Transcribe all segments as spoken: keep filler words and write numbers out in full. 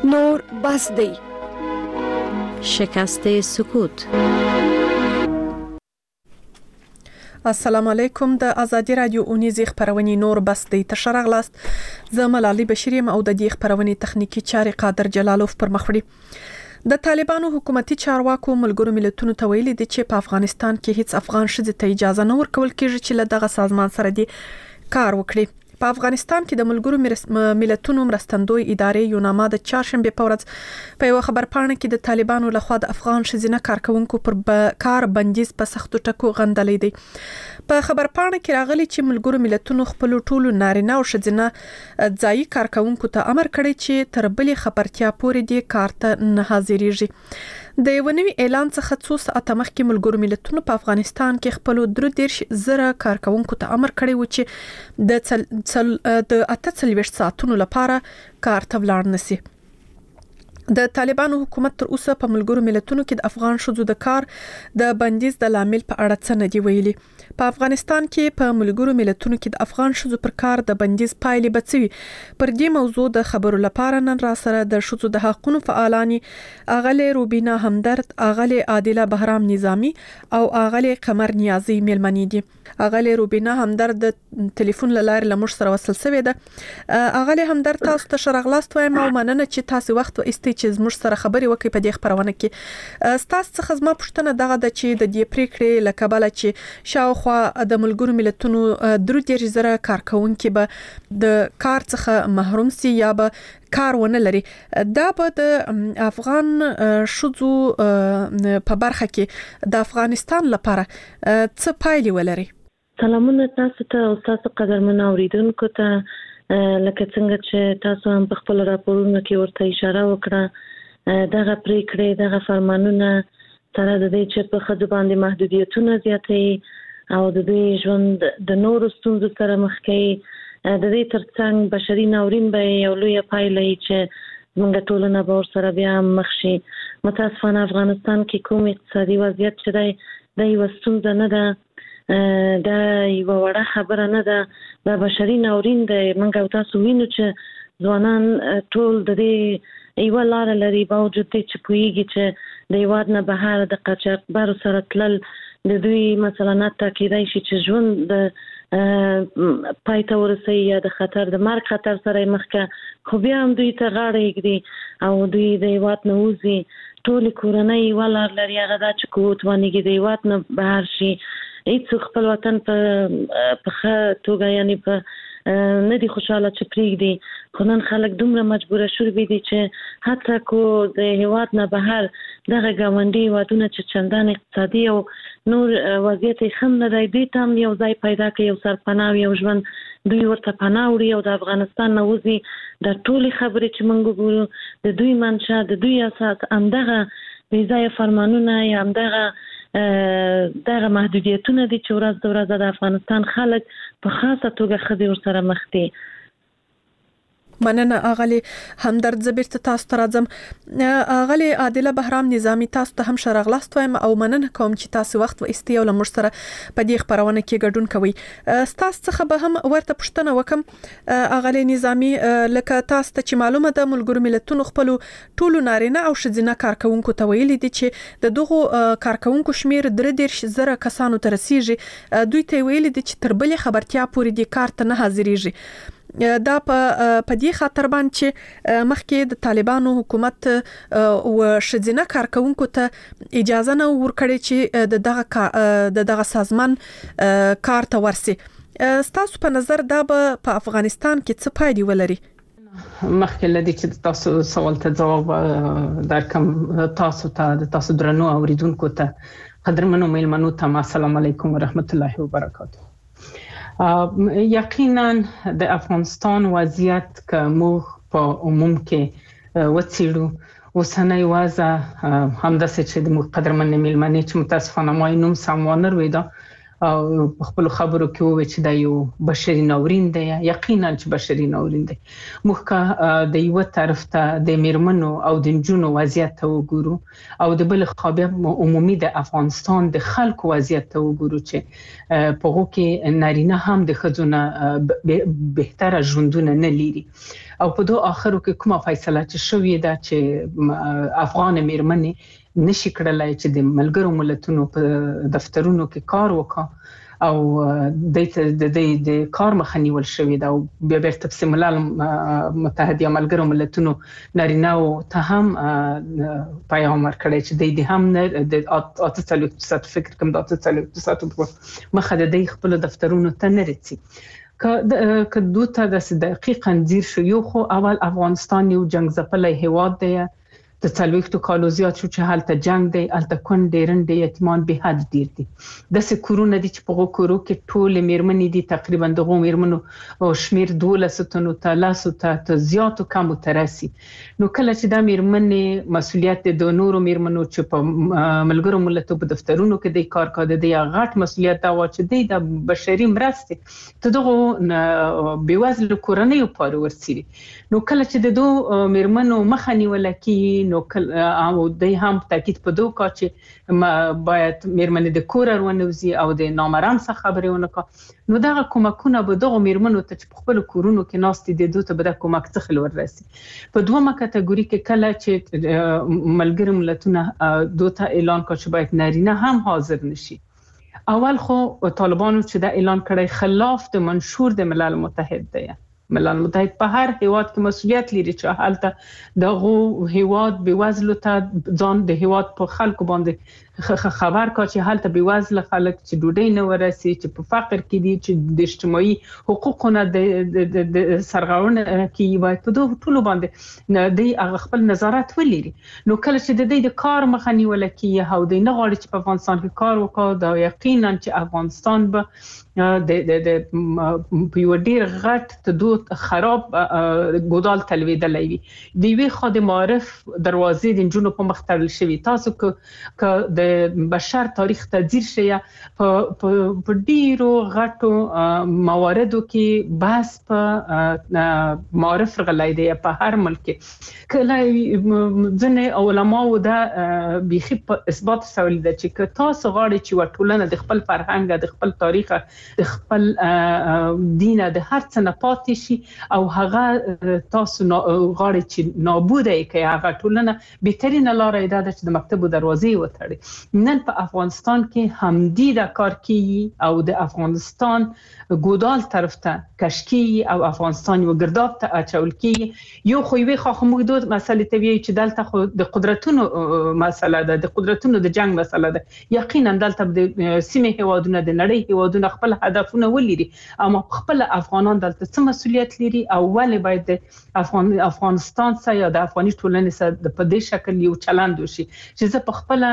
نور بس دی. شکست سکوت. السلام علیکم. د ازادي رادیو اونیزی خبرونې نور بس دی تر راغلاست. زه ملالي بشری م او د دې خبرونې تخنیکی چاري قادر جلالوف پر مخ وړي. د طالبانو حکومتي چارواکو ملګرو ملتونو ته ویلي دي چې په افغانستان کې هیڅ افغان ښځې ته اجازه نه ورکول کیږي چې له دغه سازمان سره دي کار وکړي. په افغانستان کې د ملګرو ملتونو مرستندوی ادارې یوناما د چهارشنبه په ورځ په یو خبرپاڼه کې د طالبانو لخوا د افغان ښځینه کارکونکو پر کار بندیز په سختو ټکو غندلې دي. په خبرپاڼه کې راغلي چې ملګرو ملتونو خپل ټولو نارینه او ښځینه ځایي کارکونکو ته امر کړی چې تر بلې خبرتیا پورې دي کار ته نه حاضرېږي. د یو نوي اعلان څخه څو ساعته مخکې ملګرو ملتونو په افغانستان کې خپل درې دیرش زره کارکونکو ته امر کړی و چې د چل چل د اته څلوېښت ساعتونو لپاره کار ته ولاړ نشي. د طالبانو حکومت تر اوسه په ملګرو ملتونو کې د افغان ښځو د کار د بندیز د لامل په اړه څه نه دی ویلي. په افغانستان کې په ملګرو ملتونو کې د افغان ښځو پر کار د بندیز پایلې بڅوي. پر دې موضوع د خبرو لپاره نن را سره د ښځو د حقوقو فعالانی اغلی روبینا همدرد، اغلی عادله بهرام نظامی او اغلی قمر نیازی ملمنې دي. اغلی روبینا همدرد د ټلیفون لاره لمر سره وصل شوې ده. اغلی همدرد تاسو ته شرغلاست وایم او مننه چې تاسو وخت واستئ چې زموږ سره خبرې وکړي په دې خبرونه کې. ستاسو څخه زما پوښتنه دغه ده چې د دې پریکړې لکبله چې شاوخوا د ملګرو ملتونو درې دیرش زره کارکونکو به د کار څخه محروم سي یا به کار ونه لري، دا به د افغان ښځو په برخه کې د افغانستان لپاره څه پایلې ولري؟ سلامونه تاسو ته او تاسو قدرمن اوریدونکو ته. لکه څنګه چې تاسو هم په خپل راپورونو کې ورته اشاره وکړه، دغه پریکړې دغه فرمانونه سره د دې چې په خځو باندې محدودیتونه زیاتې او د دې ژوند د نورو ستونزو سره مخ کوي، د دې ترڅنګ بشري ناورین به یو لوی پایله چې موږ ټولنه به ورسره بیا مخ شي. متاسفانه افغانستان کې کوم اقتصادي وضعیت چې دی د یوه ستونزه نه ده، دا یوه وړه خبره نه ده، دا بشري ناورین دی. موږ او تاسو وینو چې ځوانان ټول د دې یوه لاره لري، باوجود دی چې پوهیږي چې د هیواد نه بهر د قاچاقبرو سره تلل د دوی مثلا حتی کیدای شي چې ژوند د پای ته ورسوي یا د خطر د مرګ خطر سره مخ کا، خو بیا هم دوی ته غاړه ایږدي او دوی د هیواد نه وځي. ټولې کورنۍ یوه لار لري، هغه دا چې که وتوانېږي د هیواد نه بهر شي. هیڅوک خپل وطن په په ښه توګه یعنې په نه دي خوشحاله چې پرېږدي، خو نن خلک دومره مجبوره شوي دي چې حتی کو د هیواد نه بهر دغه ګاونډي هیوادونه چې چندان اقتصادي او نور وضعیت یې ښه نه دی، دوی ته هم یو ځای پیدا کړي، یو سرپناه یو ژوند دوی ورته پناه وړي او د افغانستان نه وځي. دا ټولې خبرې چې موږ وګورو د دوی منشا د دوی اساس همدغه بې ځایه فرمانونه یا همدغه دغه محدودیتونه دي چې ورځ د ورځه د افغانستان خلک په خاصه توګه ښځې ورسره مخ دي. مننه اغلی همدرد. زه بیرته تاسو ته راځم. اغلی عادله بهرام نظامی، تاسو ته هم شرغلاست وایم او مننه کوم چې تاسو وخت واستئ او لمر سره په دې خبرونه کې ګډون کوئ. تاسو څخه به هم ورته پوښتنه وکم اغلی نظامی، لکه تاسو ته چې معلومه ده ملګرو ملتونو خپل ټولو نارینه او ښځینه کارکونکو ته ویلي دي چې د دغه کارکونکو شمیر درې دیرش زره کسانو ته رسیږي. دوی ته ویلي دي چې تر بلې خبرتیا پورې دي کار ته نه حاضرېږي. دا په په دې خاطر باندې چې مخکې د طالبانو حکومت او ښځینه کارکونکو ته اجازه نه ورکړي چې د دغه د دغه سازمان کار ته ورسي. ستاسو په نظر دا به په افغانستان کې څه پایلې ولري؟ مخکې لدی چې تاسو سوال ته جواب درکم، تاسو ته د تاسو درنو اوریدونکو ته قدرمنو میلمنو ته السلام علیکم ورحمت الله وبرکاته. یقینا د افغانستان وضعیت که موږ په عموم کې وڅېړو، اوسنۍ وضع همداسې چې د موږ قدرمن میلمنې چې متاسفانه ما یې نوم سم وانه رویده او په خپل خبرو کې وویل چې دا یو بشري ناورین دی. یقینا چې بشري ناورین دی. موږ د یو طرف ته د میرمنو او د جنونو وضعیت ته وګورو او د بل خوا بیا عمومي د افغانستان د خلکو وضعیت ته وګورو چې په هغه کې نارینه هم د ښځو بهتره ژوندونه نه لري. او په دوه اخرو کې کومه فیصله چې شوې ده چې افغان میرمنې نشي کړلای چې د ملګرو ملتونو په دفترونو کې کار وکړي او د د د کار مخه نیول شوې ده او بیا بیرته په ملل متحد یا ملګرو ملتونو نارینه او ته هم پیغام ورکړی چې د هم د اته څلوېښت فیصد فکر کوم د اته څلوېښت فیصد مخه د خپل دفترونو ته نه رسي. که دوته د دقیقاً ځیر شو یو خو اول افغانستان یو جنگ ځپلی هیواد دی د څلوېښتو کالو زیات شو چې هلته جنگ دی، هلته کونډې رنډې یتیمان به حد ډیر دي. داسې کورونه دي چې په هغو کورو کې ټولې میرمنې دي، تقریبا دغو میرمنو شمیر دولسو تنو ته لسو ته تر زیاتو کمو ته رسي. نو کله چې دا میرمنې مسؤلیت د نورو میرمنو چې په ملګرو ملتونو په دفترونو کې د کار کوي، د غټ مسؤلیت دا و چې د بشري مرستې ته دغو بېوزلو کورنیو پاره ورسي. نو کله چې د دوه میرمنو مخه نیول کیږي نو او د هم تاکید په دوه کا چې باید میرمنې د کور ورنوزي او د نامرام څخه خبرې ونه کا، نو دغه کومکونه به دغه میرمنو ته چې په خپل کورونو کې ناستې دي دوی ته به د کومک څخه ورسي. په دومره کټګوري کې کله چې ملګري ملتونه دوی ته اعلان کړ چې باید نارینه هم حاضر نشي. اول خو طالبانو چې دا اعلان کړی خلاف د منشور د ملل متحد دی. ملل متحد په هر هیواد کې مسؤلیت لري چې حالته دغه هیواد بېوزلو ته ځان د هیواد په خلکو باندې خبر کا چې حالته بېوزله خلک چې ډوډۍ نه ورسي، چې په فقر کې دي، چې د اجتماعي حقوقونه د سرغړونه کې باید په دوه ټولو باندې د هغه خپل نظارت ولري. نو کله چې د دې د کار مخه نیول کیږي او د نه غواړي چې په افغانستان کې کار وکړي، دا یقینا چې افغانستان به د د په یو ډیر غټ تدوت خراب ګودال تلویدلای وي. د وی خو د معرف دروازې د جنونو په مخ تړل شوی. تاسو که د بشر تاریخ ته ځیر شي په ډیرو غټو مواردو کې بحث په معرف غلای دی په هر ملک کې. کله ځنه علماء دا بيخي په اثبات سوال دي چې تاسو غواړئ چې وټولنه د خپل فرهنګ، د خپل تاریخ، د خپل دین، د هر څه نه پاتې شي او هغه تاسو غواړئ چې نابود کړئ، هغه ټولنه بهترینه لار ده چې د مکتب دروازې وتړي. نن په افغانستان کې همدی دا کار کوي او د افغانستان ګودال طرف ته کشکی او افغانستان یو ګرداب ته اچول کی. یو خو وی خو موږ دوه مسلې ته وی چې دلته خو د قدرتونو مسله ده، د قدرتونو د جنگ مسله ده. یقینا دلته د سیمه هیوادونو د نړۍ هیوادونو خپل هدفونه ولري، اما خپل افغانان دلته څه مسؤلیت لري او ولې باید د افغان افغانستان سره یا د افغاني ټولنې سره په دې شکل یو چلند وشي چې زه په خپل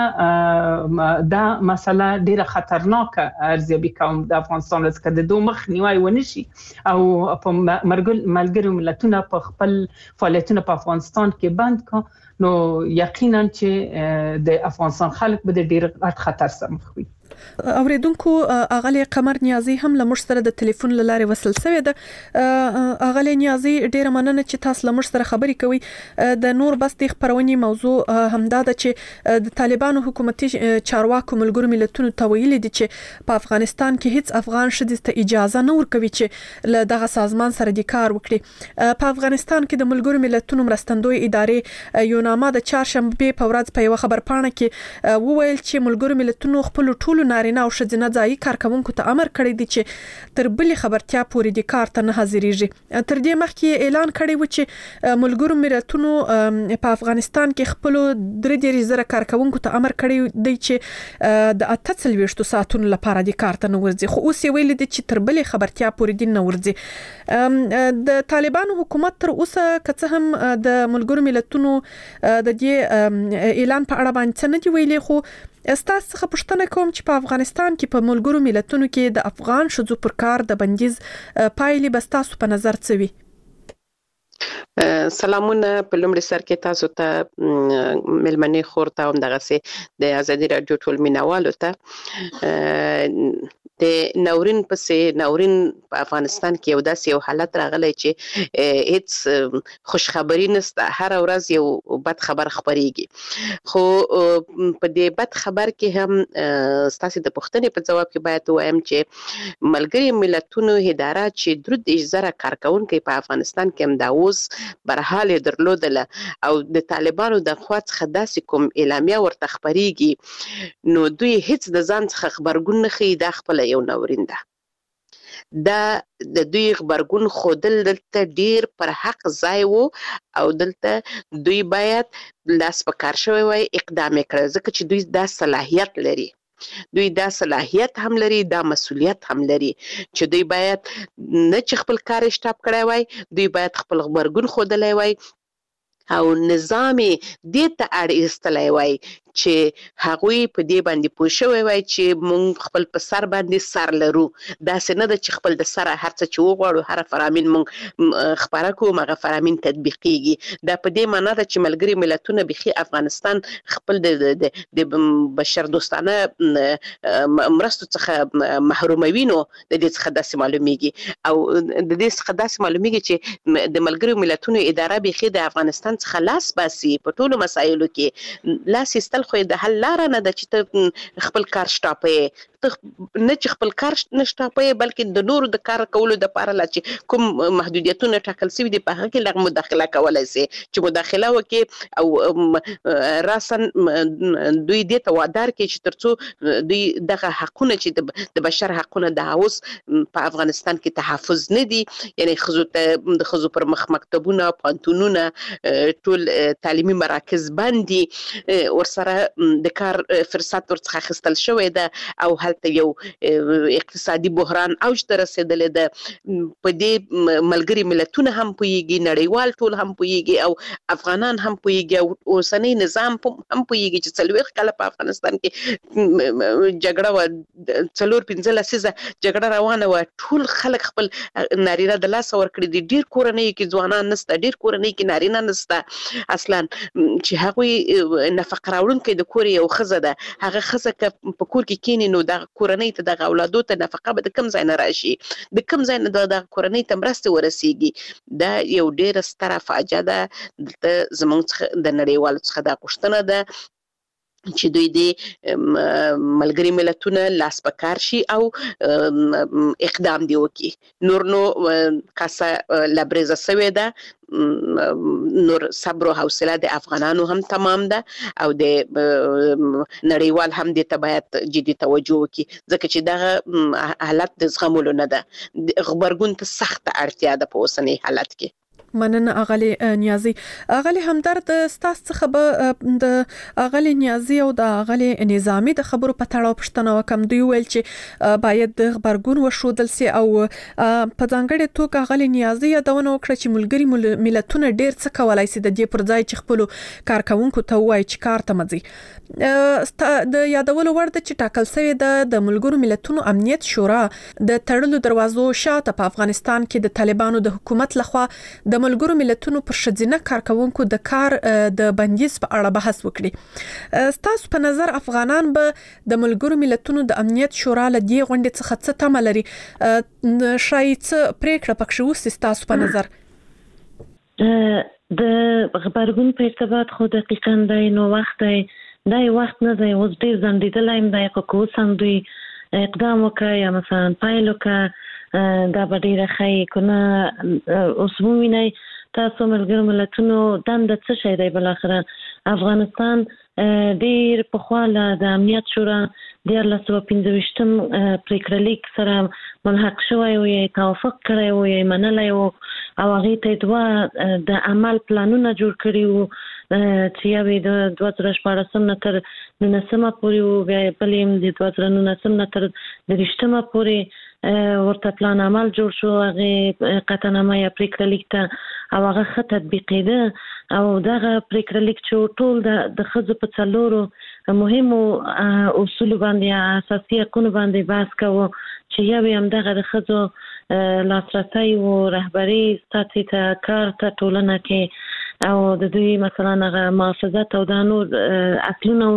دا مسله ډیره خطرناکه ارزیابي کوم د افغانستان څخه د دوه مخ نیوي ونشي او په ملګرو ملتونو په خپل فعالیتونه په افغانستان کې بند کا، نو یقینا چې د افغانستان خلک به د ډیر غټ خطر سره مخ وي. اوریدونکو اغلی قمر نیازی هم لمر سره د ټلیفون لاره وصل شوی ده. اغلی نیازی ډیره مننه چې تاسو لمر سره خبرې کوي. د نور بس د خبرونې موضوع همدا ده چې د طالبانو حکومتي چارواکو ملګرو ملتونو ته ویلي دي چې په افغانستان کې هیڅ افغان ښځې ته اجازه نه ورکوي چې له دغه سازمان سره د کار وکړي. په افغانستان کې د ملګرو ملتونو مرستندوی ادارې یو نامه د چهارشنبه په ورځ په یو خبرپاڼه کې وویل چې ملګرو ملتونو خپل ټولو نارینه او ښځینه ځایي کارکونکو ته امر کړی دی چې تر بلې خبرتیا پورې د کار ته نه حاضرېږي. تر دې مخکې اعلان کړی و چې ملګرو ملتونو په افغانستان کې خپل درې دېرش زره کارکونکو ته امر کړی دی چې د اته څلوېښتو ساعتونو لپاره د کار ته نه ورځي، خو اوس یې ویلي دي چې تر بلې خبرتیا پورې دې نه ورځي. د طالبانو حکومت تر اوسه که څه هم د ملګرو ملتونو د دې اعلان په اړه باندې څه نه دي ویلي، خو استاسو څخه پوښتنه کوم چې په افغانستان کې په ملګرو ملتونو کې د افغان ښځو پر کار د بندیز پایلې به ستاسو په نظر څه وي؟ سلامونه. په لومړي سر کې تاسو ته ملمنې خور ته هم دغسې د ازادي راډیو ټول مینوالو ته د ناورین پسې ناورین په افغانستان کې یو داسې یو حالت راغلی چې هیڅ خوشخبری نشته، هر ورځ یو بد خبر خبريږي. خو په دې بد خبر کې هم ستاسو د پوښتنې په جواب کې باید وایم چې ملګری ملتونو اداره چې درود زره کارکونکو په افغانستان کې هم دا اوس برحال درلودله او د طالبانو د خوا څخه داسې کوم اعلامیه ورته خبريږي نو دوی هیڅ د ځان څخه خبرګون نه خي دا خپل یو ناورین ده. دا د دوی خبرګون خودل دلته ډیر پر حق ځای وو او دلته دوی باید لاس په کار شوی وای اقدام کړی ځکه چې دوی دا صلاحیت لري، دوی دا صلاحیت هم لري، دا مسؤلیت هم لري چې دوی باید نه چې خپل کار شټاپ کړی وای، دوی باید خپل خبرګون خودلای وای او نظامي دې ته اړ ایستلای وای چې هغوی په دې باندې پوه شوی وای چې مونږ خپل په سر باندې سر لرو، داسې نه ده چې خپل د سره هر څه چې وغواړو هر فرامین مونږ خبره کوو هغه فرامین تطبیقیږي. دا په دې معنا ده چې ملګري ملتونه بخي افغانستان خپل د د بشر دوستانه مرستو څخه محروموي، نو د دې څخه داسې معلومیږي او د دې څخه داسې معلومیږي چې د ملګري ملتونو اداره بخي د افغانستان څخه لاس باسي په ټولو مسایلو کې. لاس ایستل خو د حل لاره نه ده چې ته خپل کار شټاپې، ته نه چې خپل کار نه شټاپې بلکې د نورو د کار کولو د پاره لا چې کوم محدودیتونه ټاکل شوي دي په هغه کې لږ مداخله کولای شي چې مداخله وکړي او راسن دوی دې ته وادار کوي چې ترڅو دوی دغه حقونه چې د بشر حقونه د اوس په افغانستان کې تحفظ نه دي، یعنی خزو ته د خزو پر مخ مکتبونه، پانتونونه، ټول تعلیمي مراکز باندې ورسره د کار فرصت ورڅخه اخیستل شوی ده او هلته یو اقتصادي بحران اوج ته رسیدلی ده. په دې ملګري ملتونه هم پوهیږي، نړیوال ټول هم پوهیږي او افغانان هم پوهیږي او اوسنی نظام هم پوهیږي چې څلوېښت کاله په افغانستان کې جګړه و، څلور پنځه لسیزه جګړه روانه وه، ټول خلک خپل نارینه د لاسه ورکړي دي، ډیر کورنۍ کې ځوانان نشته، ډیر کورنۍ کې نارینه نشته اصلا چې هغوی نفقه راوړونکې د کور یو ښځه ده، هغه ښځه که په کور کې کینی نو د کورنۍ ته دغه اولادو ته نفقه به د کوم ځای نه راشي، د کوم ځای نه د کورنۍ ته مرستې ورسیږي. دا یو ډیره ستره فاجعه ده. دلته زموږ څخه د نړیوالو څخه دا غوښتنه ده چې دوی د ملګري ملتونه لاس په کار شي او اقدام دی وکړي. نور نو کاسه لبریزه سوې ده، نور صبر او حوصله د افغانانو هم تمام ده او د نړیوال هم د تبعیت جدي توجه وکړي ځکه چې دغه حالت د زغمولو نه ده، خبرګون ته سخت اړتیا ده په اوسنی حالت کې. مننه اغلی نیازی. اغلی همدرد ستاسو څخه به د اغلی نیازی او د اغلی نظامی د خبرو په تړاو پوښتنه وکم. دوی ویل چې باید د خبرګون وښودل سي او په ځانګړي توګه اغلی نیازی یادونه وکړه چې ملګری ملتونه ډیر څه کولای سي د دې پر ځای چې خپل کارکونکو ته وایي چې کار ته مځي. د یادولو وړ ده چې ټاکل شوی د ملګرو ملتونو امنیت شورا د تړلو دروازو شاته په افغانستان کې د طالبانو د حکومت لخوا د ملګرو ملتونو پر شذینه کارکونکو د کار د بندیز په اړه بحث وکړي. ستاسو په نظر افغانان به د ملګرو ملتونو د امنیت شورا له دې غونډې څخه څه تمه لري؟ شاید څه پریکړه پکې وسي ستاسو په نظر؟ د خبرګون په ارتباط خو دقیقاً دی نو وخت دی دی وخت نه دی اوس ډیر ځنډېدلی یم دی که اوس هم دوی اقدام وکړه یا مثلا پیل وکړه دا به ډیره ښه که نه اوس ووینئ تاسو ملګرو ملتونو دنده څه شی دی بالاخره افغانستان ډیر پخوا له د امنیت شورا دیارلس سوه پنځه ویشتم پریکړه لیک سره ملحق شوی و یا توافق کړی و یا منلی و او هغې ته دوه د عمل پلانونه جوړ کړي وو چې یو یې د دوه زره شپاړسم نه تر نولسمه پورې و، بیا بل یې د دوه زره نولسم نه تر دېرشتمه پورې ورته پلان عمل جوړ شو، هغې قطعنامه یا پریکړه لیک ته او هغه ښه تطبیقېده او دغه پریکړه لیک چې ټول د ښځو په څلورو مهمو اصولو باندې اساسي حقونو باندې بحث کوو چې یو یې همدغه د ښځو لاسرسی و رهبري ستاسې ته کار ته ټولنه کې او د دوی مثلا هغه محافظت او دا نور اصلونه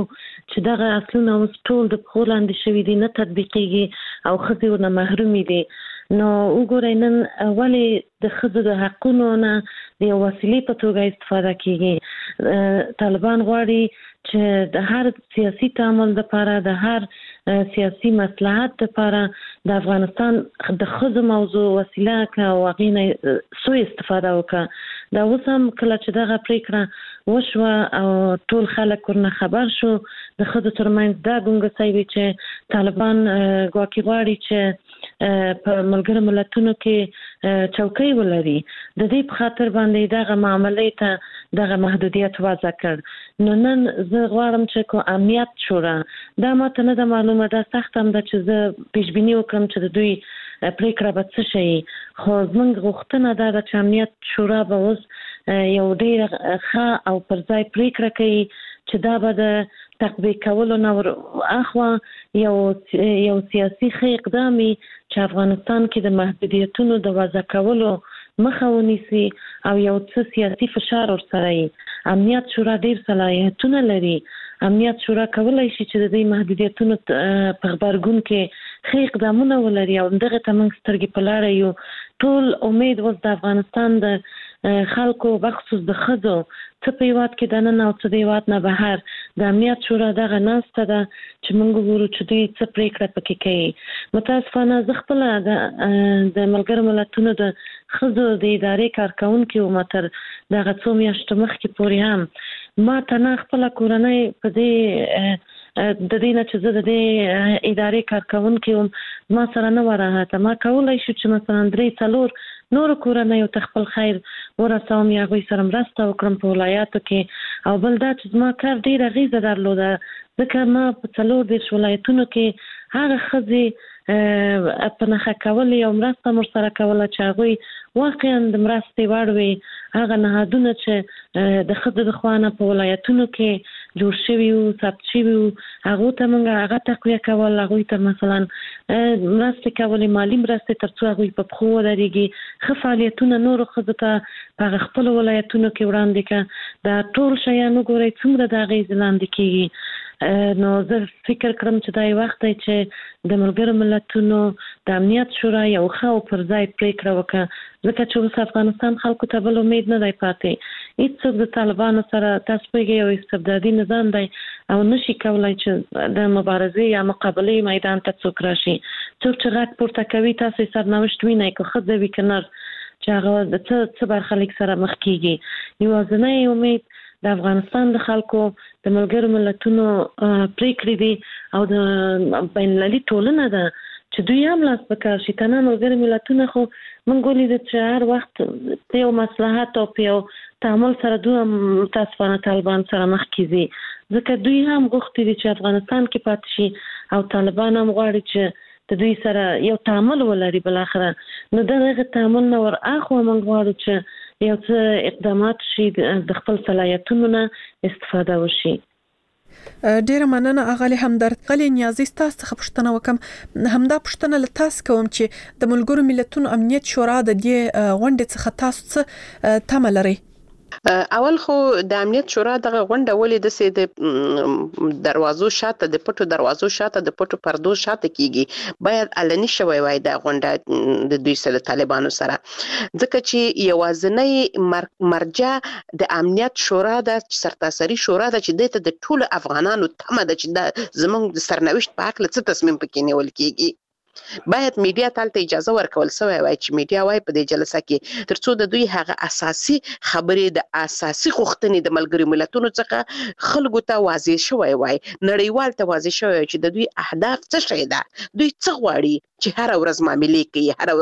چې دغه اصلونه اوس ټول د پښو لاندې شوي دي، نه تطبیقیږي او ښځې ورنه محرومې دي. نو وګورئ نن ولې د ښځو د حقونو نه د یو وسیلې په توګه استفاده کیږي. طالبان غواړي چې د هر سیاسي تعامل لپاره، د هر سیاسي مصلحت لپاره د افغانستان د ښځو موضوع وسیله کړه او هغې نه سوء استفاده وکړه. دا اوس هم کله چې دغه پریکړه وشوه او ټول خلک ورنه خبر شو، د ښځو ترمنځ دا ګونګسۍ وي چې طالبان ګواکې غواړي چې په ملګرو ملتونو کې چوکۍ ولري. د دې په خاطر باندې دغه معاملې ته دغه محدودیت وضع کړ. نو نن زه غواړم چې کو امنیت شورا، دا ماته نه ده معلومه، دا سخت هم ده چې زه پیش بیني وکړم چې د دوی پریکړه به څه شي، خو زموږ غوښتنه دا ده چې امنیت شورا به اوس یو ډېره ښه او پر ځای پریکړه کوي چې دا به د تطبیق کولو نه ور اخوا یو یو سیاسي ښه اقدام چې افغانستان کې د محدودیتونو د وضع کولو مخه ونیسي او یو څه سیاسي فشار ورسره وي. امنیت شورا ډېر صلاحیتونه لري. امنیت شورا کولای شي چې د دې محدودیتونو په غبرګون کې ښه اقدامونه ولري او دغه ته موږ سترګې په لاره یو. ټول امید اوس د افغانستان د خلکو بخصوص د ښځو څه په هیواد کې دننه او څه د هیواد نه بهر د امنیت شورا دغه ناسته ده چې موږ وګورو چې دوی څه پریکړه پکې کوي. متاسفانه زه خپله د ملګرو ملتونو د ښځو د ادارې کارکوونکې وم تر دغه څو میاشتو مخکې پورې هم ما ته نه خپله کورنۍ په دې د دې نه چې زه د دې ادارې کارکوونکې وم ما سره نه وه راحته. ما کولی شو چې مثلا درې څلور نورو کورنیو ته خپل خیر ورسوم یا هغوی سره مرسته وکړم په ولایاتو کې. او بل دا چې زما کار ډېره اغېزه درلوده ځکه ما په څلور دېرش ولایتونو کې هغه ښځې په نښه کولې او مرسته مو ورسره کوله چې هغوی واقعا د مرستې وړ وي. هغه نهادونه چې د ښځو د خوا نه په ولایتونو کې جوړ شوي وو، ثبت شوي وو، هغو ته موږ هغه تقویه کول، هغوی ته مثلا مرستې کولې، مالي مرستې تر څو هغوی په پښو ودرېږي. ښه فعالیتونه نورو ښځو ته په هغه خپلو ولایتونو کې وړاندې کړه. دا ټول شیان وګورئ څومره د اغېزې لاندې کېږي. نو زه فکر کړم چې دا یو وخت دی چې د ملګرو ملتونو د امنیت شورا یو ښه او پر ځای پریکړه وکړه، ځکه چې اوس افغانستان خلکو ته بل امید نه دی پاتې. هېڅوک د طالبانو سره تاسو پوهېږئ یو استبدادي نظام دی او نشي کولی چې د مبارزې یا مقابلې میدان ته څوک راشي. څوک چې غږ پورته کوي تاسو یې سرنوشت وینئ، که ښځه وي که نر، چې هغه د څه څه برخلیک سره مخ کېږي. یوازینی امید د افغانستان د خلکو د ملګرو ملتونو پریکړې دي او د بین المللي ټولنه ده چې دوی هم لاس په کار شي. کنه ملګري ملتونه خو موږ ولیدو چې هر وخت په یو مصلحت او په یو تعامل سره دوی متاسفانه طالبان سره مخ کېږي، ځکه دوی هم غوښتي دي چې افغانستان کې پاتې شي او طالبان هم غواړي چې د دوی سره یو تعامل ولري بالاخره. نو دغه تعامل نه ور اخوا موږ غواړو چې یو څه اقدامات شي د خپل صلاحیتونو نه استفاده وشي. ډیره مننه اغلی همدرد. غلی نیازی تاسو څخه پوښتنه وکم، همدا پوښتنه له تاسو کوم چې د ملګرو ملتونو امنیت شورا د دې غونډې څخه تاسو څه تمه لرئ؟ اول خو د امنیت شورا دغه غونډه ولې د سې د دروازو شاته د پټو دروازو شاته د پټو پردو شاته کیږي، باید علني شوی وای د غونډه د دوی سره طالبانو سره، ځکه چې یوازینی مرجع د امنیت شورا د سرتاسري شورا د چې د ټولو افغانانو تمه ده چې د زمونږ د سرنوشت په حق له څه تصمیم پکې نیول کیږي. باید میډیا تالته اجازه ورکول سوی وای چې میډیا وای په دې جلسه کې ترڅو د دوی هغه اساسي خبرې د اساسي غوښتنې د ملګرو ملتونو څخه خلکو ته واضح شوی وای، نړیوال ته واضح شوی چې د دوی اهداف څه شي ده، دوی څه غواړي چې هر ورځ معاملې کوي، هر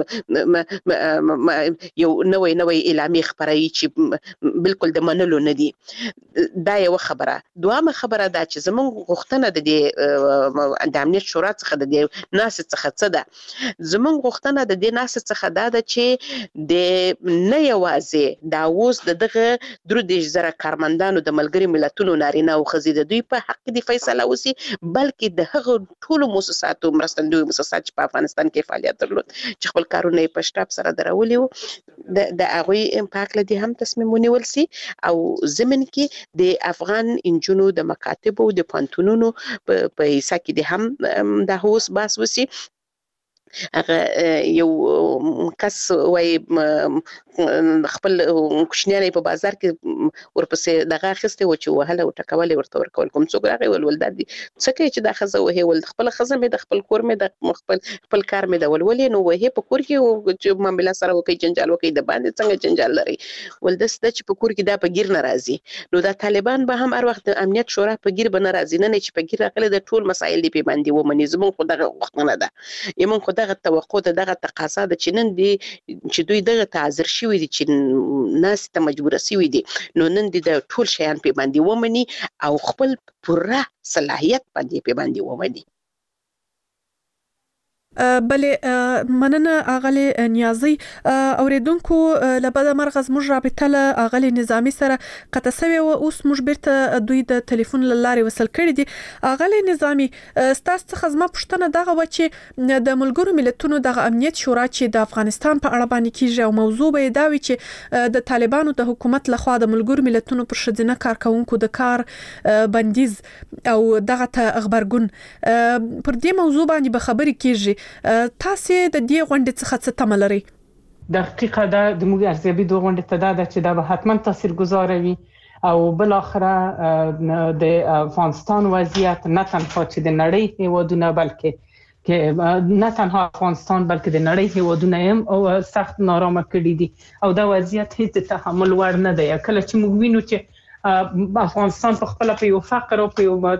ورځ یو نوې نوې اعلامیې خبري چې بالکل د منلو نه دي. دا یو خبره. دوامه خبره دا چې زموږ غوښتنه د دې د امنیت شورا څخه د دې ناس څخه څه ده. زمونږ غوښتنه د دې ناس څخه دا ده چې د نه یوازې دا اوس د دغه درو دیش زره کارمندانو د ملګری ملتونو نارینه او ښځې د دوی په حق کې فیصله وسی، بلکې د هغه ټولو مؤسساتو مرستندوی مؤسسات چې په افغانستان کې فعالیت درلود چې خپل کارونه یې په شټاب سره درولي وو، د هغوی په هکله دې هم تصمیم ونیول سي او ضمن کې د افغان انجونو د مکاتبو د پوهنتونونو په حصه کې د هم د اوس باس وسی. هغه یو کس وای خپل کوشنیانه په بازار کې ورپسې دغه اخیسته و چې وهله او ټکول ورته ورکول، کوم څوک راغی ول ول دادي څه کوي چې دا خزه وهي ول خپل خزه مې د خپل کور مې د خپل خپل کار مې د ولولې نو وهي په کور کې چې معاملې سره وکي جنجال وکي د باندې څنګه جنجال لري ول دست چې په کور کې دا په گیر ناراضي. نو دا طالبان به هم هر وخت د امنیت شورا په گیر به ناراضي نه چې په گیر راغلي د ټول مسایل دی په باندې و منې زمون خو دغه وختونه ده یمون خو دغه توقع ده دغه تقاضا ده چې نن دی چې دوی دغه تعذر شوی دي چې ناس ته مجبور شوی دي نو نن دی د ټول شیان په باندې و مني او خپل پوره صلاحیت باندې په باندې و مني. بلې مننه اغلی نیازی اوریدونکو لبد مرغز موږ رابطه له اغلی نظامی سره قطع سوی او اوس موږ بیرته دوی د ټلیفون لارې وصل کړي دي. اغلی نظامی ستاسو څخه زما پوښتنه دغه و چې د ملګرو ملتونو د امنیت شورا چې د افغانستان په اړه باندې کیږي او موضوع به دا وي چې د طالبانو د حکومت لخوا د ملګرو ملتونو پر شذینه کارکونکو د کار بندیز او دغه خبرګون پر دې موضوع باندې به خبرې کیږي. تاسو د دې غونډې څخه څه تمه لرئ؟ دقیقه دا د موږ ارزیابي د غونډې ته دا چې دا به حتما تاثیرګذار وي او بل اخره د افغانستان وضعیت نه تنها چې د نړۍ هیوادونه بلکې کې نه تنها افغانستان بلکې د نړۍ هیوادونه هم او سخت نارامه کړي دي او دا وضعیت هیڅ تحمل وړ نه دی. کله چې موږ وینو چې افغانستان په خپل په یو فقر او په یو بد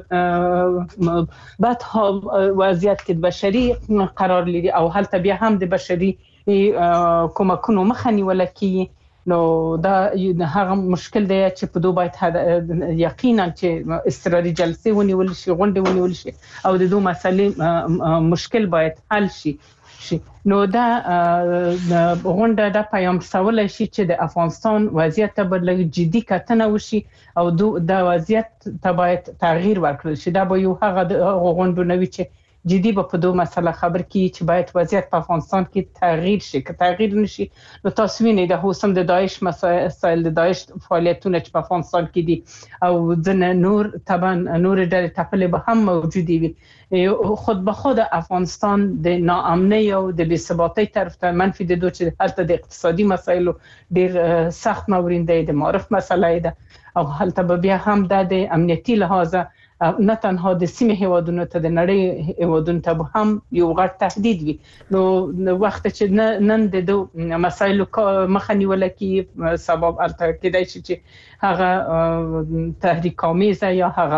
وضعیت کې بشري قرار لري او هلته بیا هم د بشري کومکونو مخه نیول کیږي نو دا هغه مشکل دی چې په دوه باید یقینا چې استراري جلسه ونیول شي غونډه ونیول شي او د دوه مسلې مشکل باید حل شي شي نو دا غونډه د پیام سوال شي چې د افغانستان وضعیت ته بدلږي جدي کتنه وشي او دا وضعیت ته باید تغییر ورکړل شي. دا به یو هغه غونډه نوي چې جدي به په دوه مسله خبر کی چې باید وضعیت په افغانستان کې تغییر شي. که تغییر نشي نو تاسو وینئ د هوسم د داعش مسایل د داعش فعالیتونه چې په افغانستان کې دي او ځنه نور طبعا نور ډېر ټاپلې به هم موجودي وي. خود به خود افغانستان د ناامنۍ او د بې ثباتۍ طرف ته منفي د دوه چې هلته د اقتصادي مسایلو ډېر سخت ناورین دی، د معرف مسله ده او هلته به بیا هم د امنیتي لحاظه نه تنها د سیمې هیوادونو ته د نړۍ هیوادونو ته هم یو غټ تهدید وي. نو وخت چې نن د دوه مسایلو مخه نیول کی سبب الته کېدای شي چې هغه تحریک آمیزه یا هغه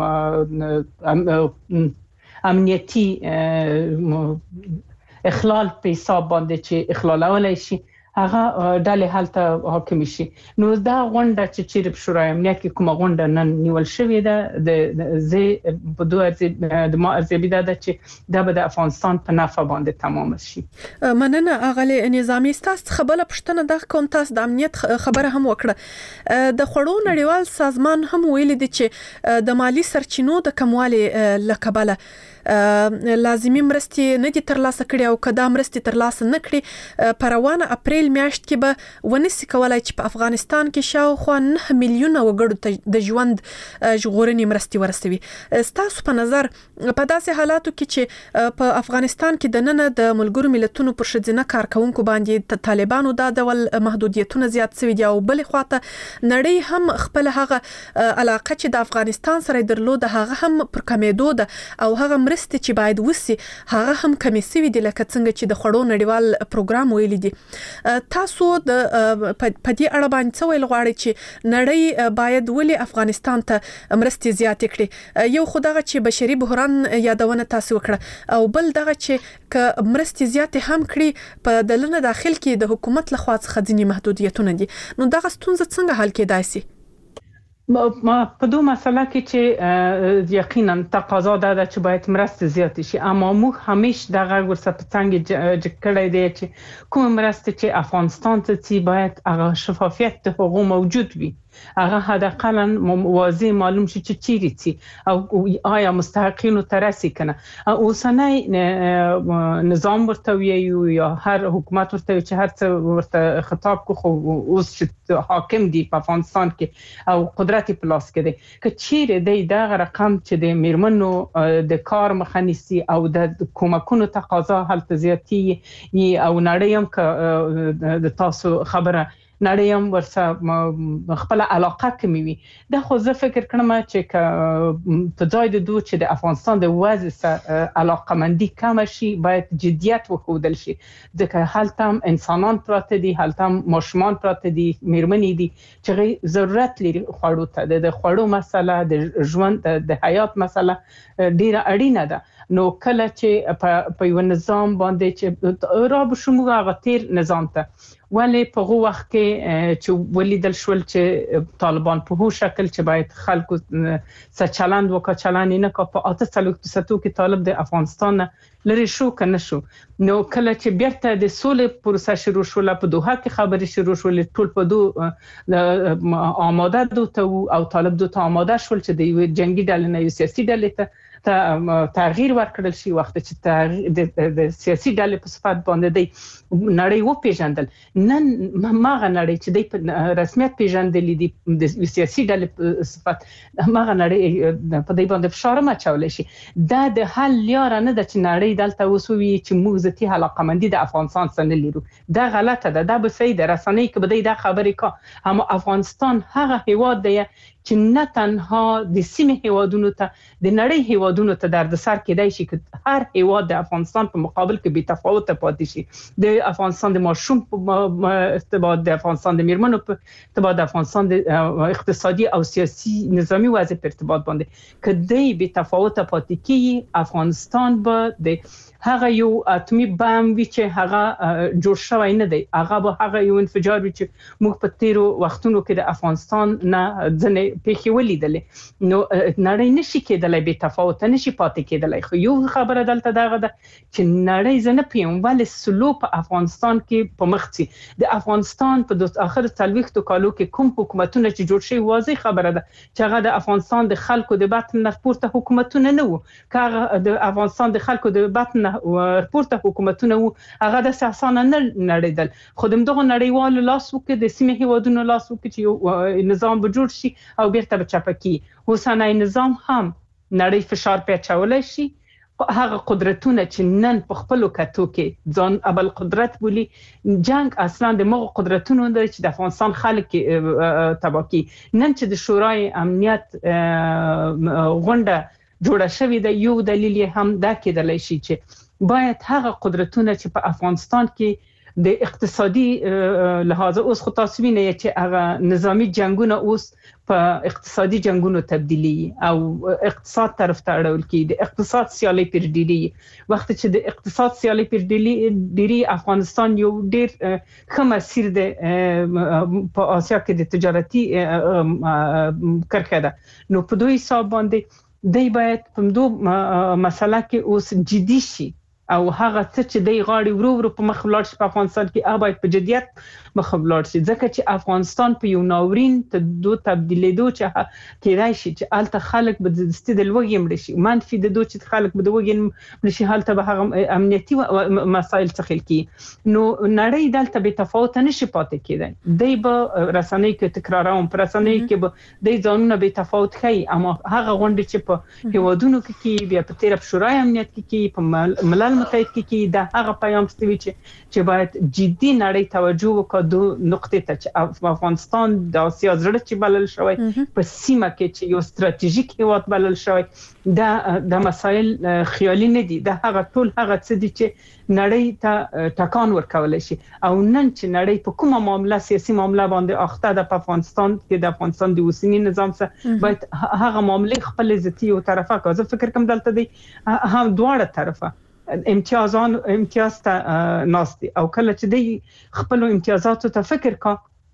امنیتی اخلال په حساب باندې چې اخلالولای شي هغه ډلې هلته حاکم شي. نو دا غونډه چې چیرې په شورای امنیت کې کومه غونډه نن نیول شوې ده د زی په دوه د ما ارزیابي ده چې دا به د افغانستان په نفع باندې تمام شي. مننه اغلی نظامی ستاسو خبره پښتنه د کوم تاسو د امنیت خبره هم وکړه. د خړو نړیوال سازمان هم ویل دي چې د مالی سرچینو د کموالي لکبله لازمي مرستي نه دي ترلاسه کړي او کدا مرستي ترلاسه نه کړي په روانه اپریل میاشت کې به ونسي کولای چې په افغانستان کې شاوخوا نه میلیونه وګړو ته د ژوند ژغورنې مرستي ورسوي. ستاسو په نظر په داسې حالاتو کې چې په افغانستان کې د نن د ملګرو ملتونو پر شذینه کارکونکو باندې طالبانو دا ډول محدودیتونه زیات شوي دي او بل خواته نړۍ هم خپل هغه علاقه چې د افغانستان سره درلود هغه هم پر کمیدو ده او هغه مرستې چې باید وسی هغه هم کمی سوي دي لکه څنګه چې د خړو نړیوال پروګرام ویلي دي. تاسو د په دې اړه باندې څه ویل غواړئ چې نړۍ باید ولې افغانستان ته مرستې زیاتې کړي؟ یو خو دغه چې بشري بحران یادونه تاسو وکړه او بل دغه چې ک مرستې زیاتې هم کړي په دلنه داخل کې د حکومت لخوا څخه ځینې محدودیتونه دي نو دغه ستونزه څنګه حل کېدای شي؟ ما په دوه مسله کې چې یقینا تقاضا ده چې باید مرسته زیات شي، اما موږ همیشه دغه ورسره په څنګه جکړې دي چې کوم مرسته چې افغانستان ته چې باید هغه شفافیت د حقوق موجود وي، هغه حداقل واضح معلوم شي چې چیرې تي او آیا مستحقین ترسي کنه. اوسنۍ نظام ورته ویو یا هر حکومت ورته چې هر څه ورته خطاب کو خو اوس چې حاکم دی په افغانستان کې او قدرت په لاس کې دی، که چیرې دی دغه رقم چې د میرمنو د کار مخنیسي او د کومکونو تقاضا هلته زیاتی او نړۍ هم د تاسو خبره نړۍ هم ورسره خپل علاقه کمی وي. دا خو زه فکر کړم چې په ځای د دوه چې د افغانستان د وضع سره علاقه مندي کم شي، باید جدیت وښودل شي، ځکه هلته هم انسانان پراته دي، هلته هم ماشومان پراته دي، میرمنې دي چې ضرورت لري خوړو ته. د خوړو مسله، د ژوند د حیات مسله ډیره اړینه ده. نو کله چې په یو نظام باندې چې را بشمو هغه تیر نظام ته ولی په هغه وخت کې چې ولیدل شول چې طالبان په هو شکل چې باید خلکو څه چلند وکړي، چلند نه کا په اته څلوېښت فیصد کې طالب د افغانستان لري شو کنه شو. نو کله چې بیرته د سولې پروسه شروع شول، په دوحه کې خبرې شروع شول، ټول په دوه آماده دوته او طالب دوته آماده شول چې د جنگي ډلې نه سیاسي ډلې ته تغییر ورکړل شي. وخت چې د سیاسي ډلې په صفت باندې دی نړۍ و پیژندل، نن ماغه نړۍ چې دی په رسمیت پیژندل دي د سیاسي ډلې په صفت، ماغه نړۍ په دې باندې فشار مچول شي. دا د حل لار نه ده چې نړۍ دلته وسوي چې موږ ذاتي علاقه مندي د افغانستان سره لرو. دا غلطه ده. دا به صحیح ده رسنۍ کې به دا خبرې کا، هم افغانستان هغه هیواد دی چې نه تنها د سیمې هیوادونو ته، د نړۍ هیوادونو ته دردسر کېدای شي چې هر هیواد د افغانستان په مقابل کې بې تفاوت پاتې شي. د افغانستان د ماشوم په ارتباط، د افغانستان د میرمنو په ارتباط، د افغانستان د اقتصادي او سیاسي نظامی وضع په ارتباط باندې کدی بې تفاوت پاتې کیږي، افغانستان به د هغه یو اتمی بم وی چې هغه جوړ شوی نه دی، هغه به هغه یو انفجار وی چې موږ په تیرو وختونو کې د افغانستان نه ځنې پیښې ولیدلې. نو نړۍ نشي کېدلای بې تفاوت نشي پاتې کېدلای. خو یو خبره دلته دغه ده چې نړۍ زنه پیم ول سلو په افغانستان کې په مخ سي. د افغانستان په د اخر څلويختو کالو کې کوم حکومتونه چې جوړ شي واضح خبره ده چې هغه د افغانستان د خلکو د باطن نه پورته حکومتونه نه وو. کله د افغانستان د خلکو د باطن ورپورته حکومتونه وو، هغه د اساسانه نه نړیدل. خو دغه نړیوال لاس وکړي، د سیمې هیوادونو لاس وکړي چې نظام به جوړ شي او بیرته به چپکی. اوسنۍ نظام هم نړۍ فشار پیچولای شي. هغه قدرتونه چې نن په خپل کتو کې ځان ابل قدرت بولی، جنگ اصلا د مغو قدرتونو د چې د افغانستان خلک تباکی. نن چې د شورای امنیت غونډه جوړه شوې ده، یو دلیل هم دا کېدلی شي چې باید هغه قدرتونه چې په افغانستان کې د اقتصادي لحاظ اوس خو تاسو وینئ چې هغه نظامی جنگونه اوس په اقتصادي جنگونو تبدیلی او اقتصاد طرف ته اړول کی، د اقتصاد سیالي پر ډیری. وخت چې د اقتصاد سیالي پر ډیری ډیری افغانستان یو ډیر ښه مسیر دی په آسیا کې د تجارتي کرخه ده. نو په دوی حساب باندې دی باید په دوه مسله کې اوس جدي شي او هغه څه چې دی غاړي ورو ورو په مخ ولاړ شي په افغانستان کې، هغه باید په جدیت مخ ولاړ شي. ځکه چې افغانستان په یو ناورین ته دوه تبدیلېدو چې کېدای شي چې الته خلک به د ستې د لوږې مړ شي، منفي د دوه چې خلک به د لوږې مړ شي، هلته به هغه امنیتي مسایل څخه کی. نو نړۍ دلته به تفاوت نشي پاتې کېدای. دی به رسنۍ کې تکراروم، پر رسنۍ کې به دی ځانونه به تفاوت کوي، اما هغه غونډې چې په هیوادونو کې کی، بیا په تیر په شورای امنیت کې کی، په ملل متحد کې کی، دا هغه پیغام ستوي چې چې باید جدي نړۍ توجه وکړي دو نقطې ته چې افغانستان د آسیا زړه چې بلل شوی، په سیمه کې چې یو ستراتیژیک هیواد بلل شوی. دا د مسایل خیالي نه دي، دا هغه ټول هغه څه دي چې نړۍ ته ټکان ورکول شي. او نن چې نړۍ په کومه معاملې سیاسي معاملې باندې اخته ده په افغانستان کې، د افغانستان د اوسنی نظام سره باید هغه معاملې خپل ذاتي او طرفه کا. زه فکر کوم دلته دی هم دواړه طرفه امتیازان امتیاز ته ناستي، او کله چې دی خپل امتیازاتو ته فکر کا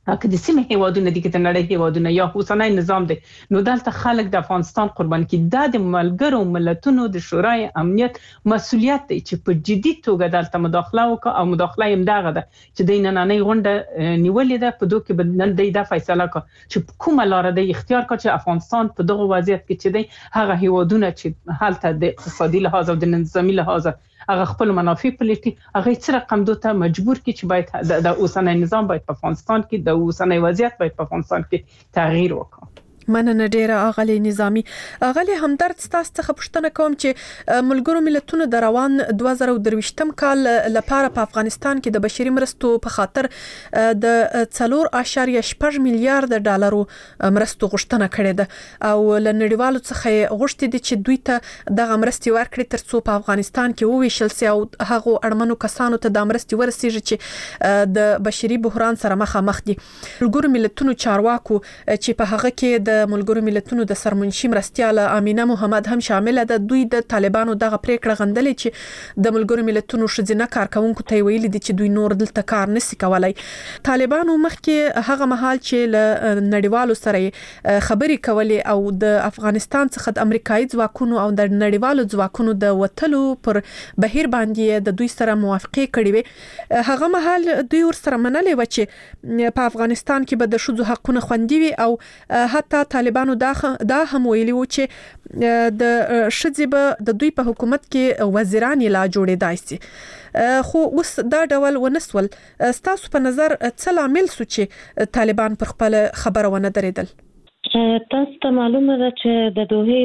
که د سیمه هیوادونه دي کې د نړۍ هیوادونه یا اوسنۍ نظام دی نو دلته خلک د افغانستان قربان کی دا د ملګرو ملتونو د شورای امنیت مسولیت دی چې په جدي توګه دلته مداخله وکړي او مداخله هم دغه ده چې د نننۍ غونډه نیولې ده په دوه کې بدنن دی د فیصله کړ چې کومه لار دی اختیار کړ چې افغانستان په دغه وضعیت کې چې دی هغه هیوادونه چې حالت د اقتصادي لحاظ او د نظامی لحاظ هغه خپل منافع پلیټي هغه څه رقم دوته مجبور کی چې باید د اوسنۍ نظام باید په افغانستان کې د اوسنۍ وضعیت باید په افغانستان کې تغییر وکړي. مننه ډیره اغلی نظامی. اغلی همدرد ستاسو څخه پوښتنه کوم چې ملګرو ملتونو د روان دوه زره او درویشتم کال لپاره په افغانستان کې د بشري مرستو په خاطر د څلور اعشاریه شپږ میلیارډ ډالرو مرستو غوښتنه کړې ده او له نړیوالو څخه غوښتي دي چې دوی ته دغه مرستې ورکړي ترڅو په افغانستان کې وویشل سي او هغه اړمنو کسانو ته د مرستې ورسیږي چې د بشري بحران سره مخامخ دي. ملګرو ملتونو چارواکو چې په هغه کې د د ملګرو ملتونو د سرمنشي مرستياله امینه محمد هم شامل ده. دوی د طالبانو دغه پریکړه غندلې چې د ملګرو ملتونو شذینه کارکونکو ته ویلي دي چې دوی نور دلته کار نشي کولای. طالبانو مخکې هغه مهال چې له نړیوالو سره خبري کولې او د افغانستان څخه د امریکایي ځواکونو او د نړیوالو ځواکونو د وټلو پر بهیر باندې د دوی سره موافقه کړې وي، هغه مهال دوی ور سره منلې و چې په افغانستان کې به د شذو حقونه خوندي وي او حتی طالبانو دا دا هم ویلي و چې د شذې به د دوی په حکومت کې وزیران لا جوړېدای شي. خو اوس دا ډول ونسول. ستاسو په نظر څه لامل سو چې طالبان پر خپل خبره ونه درېدل؟ تاسو ته معلومه ده چې د دوه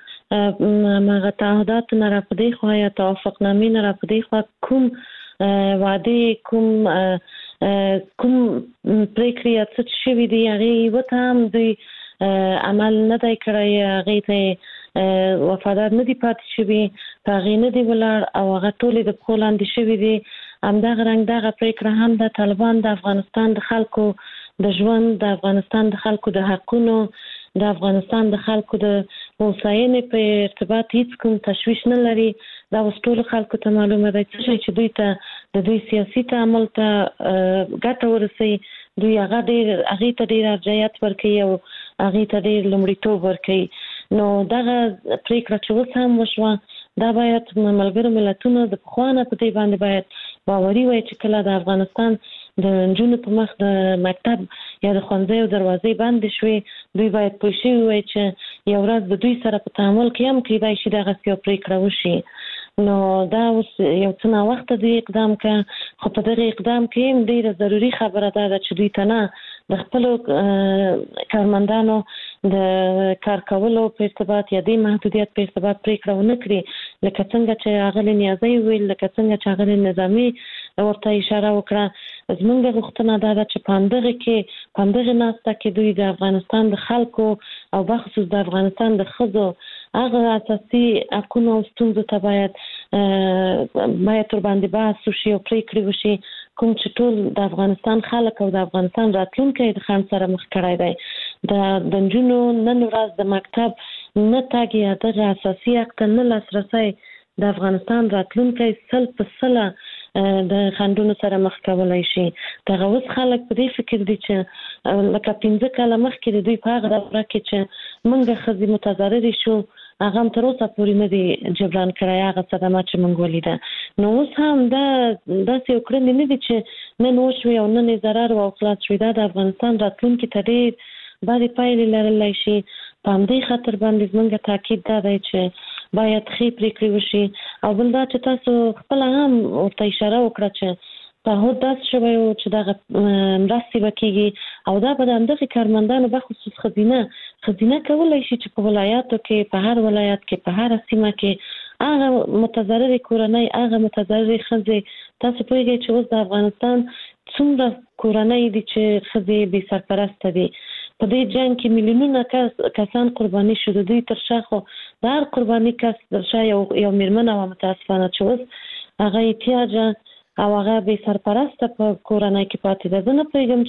د مغه تعهدات نه راپدې خو یا توافقنامې نه راپدې خو کوم وعده کوم کوم پریکړه څه شوی دی هغه وته هم دوی عمل نه دی کړی، هغه ته وفادار نه دی پاتې شوی، هغه نه دی ولر او هغه ټول د پولاند شوی دی. همدغه رنګ دغه پریکړه هم د طالبان د افغانستان د خلکو د ژوند، د افغانستان د خلکو د حقونو، د افغانستان د خلکو د هوساینې په ارتباط هیڅ کوم تشویش نه لري. دا اوس ټول خلکو ته معلومه ده چې دوی ته د دوی سیاسي تعامل ته ګټه ورسي، دوی هغه ډېر هغه ته ډېر ارجحیت ورکوي او هغه ته ډېر لومړیتوب ورکوي. نو دغه پریکړه چې اوس هم وشوه دا باید ملګرو ملتونو د پخوانه په دې باندې باید باوري وي چې کله د افغانستان د نجونو په مخ د مکتب یا د ښوونځیو دروازې بندې شوې، دوی باید پوه شوي وي چې یو ورځ د دوی سره په تعامل کې هم کېدای شي دغسې یو پریکړه وشي. نو دا اوس یو څه ناوخته دوی اقدام کوي، خو په دغه اقدام کې هم ډېره ضروري خبره دا ده چې دوی ته نه د خپلو کارمندانو د کار کولو په ارتباط یا د محدودیت په ارتباط پریکړه ونه کړي، لکه څنګه چې هغه نیازي ویل، لکه څنګه چې هغه نظامی ورته اشاره وکړه. زمونږ غوښتنه دا ده چې په همدغه کې په همدغه ناسته کې دوی د افغانستان د خلکو او بخصوص د افغانستان د ښځو هغه اساسي حقونه او ستونزو ته باید باید تر باندې بحث وشي او پریکړې وشي، کوم چې ټول د افغانستان خلک او د افغانستان راتلونکی د خنډ سره مخ کړی دی. د نجونو نن ورځ د مکتب نه تګ یا دغه اساسي حق ته نه لاسرسی د افغانستان راتلونکی سل په سله د خنډونو سره مخ کولای شي. دغه اوس خلک په دې فکر دي چې لکه پنځه کاله مخکې د دوی په هغه دوره کې چې موږ ښځې متضررې شو هغه هم تر اوسه پورې نه دی جبران کړی هغه صدمات چې موږ ولیده. نو اوس هم دا داسې یو کړنې نه دي چې نن وشوي او نن یې ضرر او خلاص شوي، دا د افغانستان راتلونکي ته ډېر بدې پایلې لرلی شي. په همدې خاطر باندې زموږ تاکید دا دی چې باید ښې پریکړې وشي. او بل دا چې تاسو خپله هم ورته اشاره وکړه چې تعهد داسې شوی و چې دغه مرستې به کېږي او دا به د همدغې کارمندانو بخصوص ښځینه ښځینه کولی شي چې په ولایاتو کې، په هر ولایت کې، په هره سیمه کې هغه متضررې کورنۍ، هغه متضررې ښځې، تاسو پوهېږئ چې اوس د افغانستان څومره کورنۍ دي چې ښځې بې سرپرسته دي. په دې جنګ کې میلیونونه کس کسان قرباني شو، د دوی تر شا خو د هر قرباني کس تر شا یو یو میرمن وه متاسفانه چې اوس هغه احتیاجه او هغه بې سرپرسته په کورنۍ کې پاتې ده. زه نه پوهېږم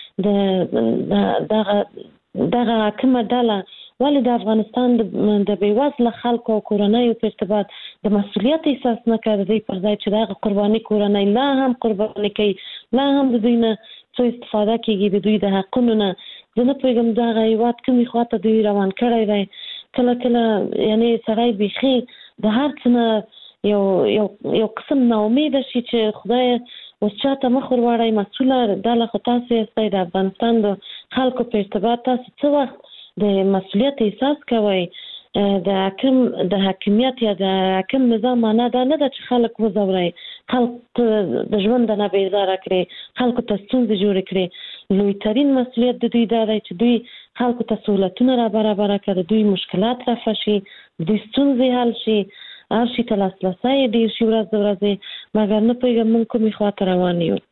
چې دغه دغه کومه ډله ولې د افغانستان د بېوزله خلکو او کورنیو په ارتباط د مسؤلیت احساس نه کوي، پر ځای چې دغه قرباني کورنۍ لا هم قرباني کوي، لا هم د دوی نه څو استفاده کیږي د دوی د حقونو نه. زه نه پوهیږم دا غیوات کومې خواته دوی روان کړی دی. کله کله یعنی سړی بیخي د هر څه نه یو یو یو قسم ناامیده شي چې خدای اوس چاته مخ ور واړی مسؤله دا له خو تاسو یاستئ د افغانستان د خلکو په ارتباط تاسو څه وخت د مسؤلیت احساس کوئ؟ د حاکم د حاکمیت یا د حاکم نظام معنا دا نه ده چې خلک وځورئ، خلک د ژوند نه بیزاره کړي، خلکو ته ستونزې جوړې کړي. لوی ترین مسؤلیت د دوی دا دی چې دوی خلکو ته سهولتونه را برابره کړي، دوی مشکلات رفع شي، دوی ستونزې حل شي، هر شي ته لاسرسی ډېر شي ورځ ورځې. مګر نه پوهېږم موږ کومې خواته روان یو.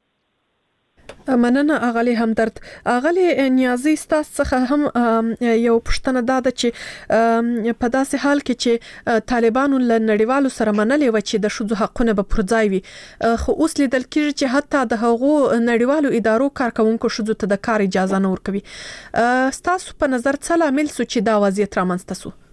مننه اغلی همدرد. اغلی نیازی ستاسو څخه هم یو پوښتنه ده چې په داسې حال کې چې طالبانو له نړیوالو سره منلې و چې د ښځو حقونه به پر ځای وي، خو اوس لیدل کېږي چې حتی د هغو نړیوالو ادارو کارکونکو ښځو ته د کار اجازه نه ورکوي. ستاسو په نظر څه لامل سو چې دا وضعیت رامنځته سو؟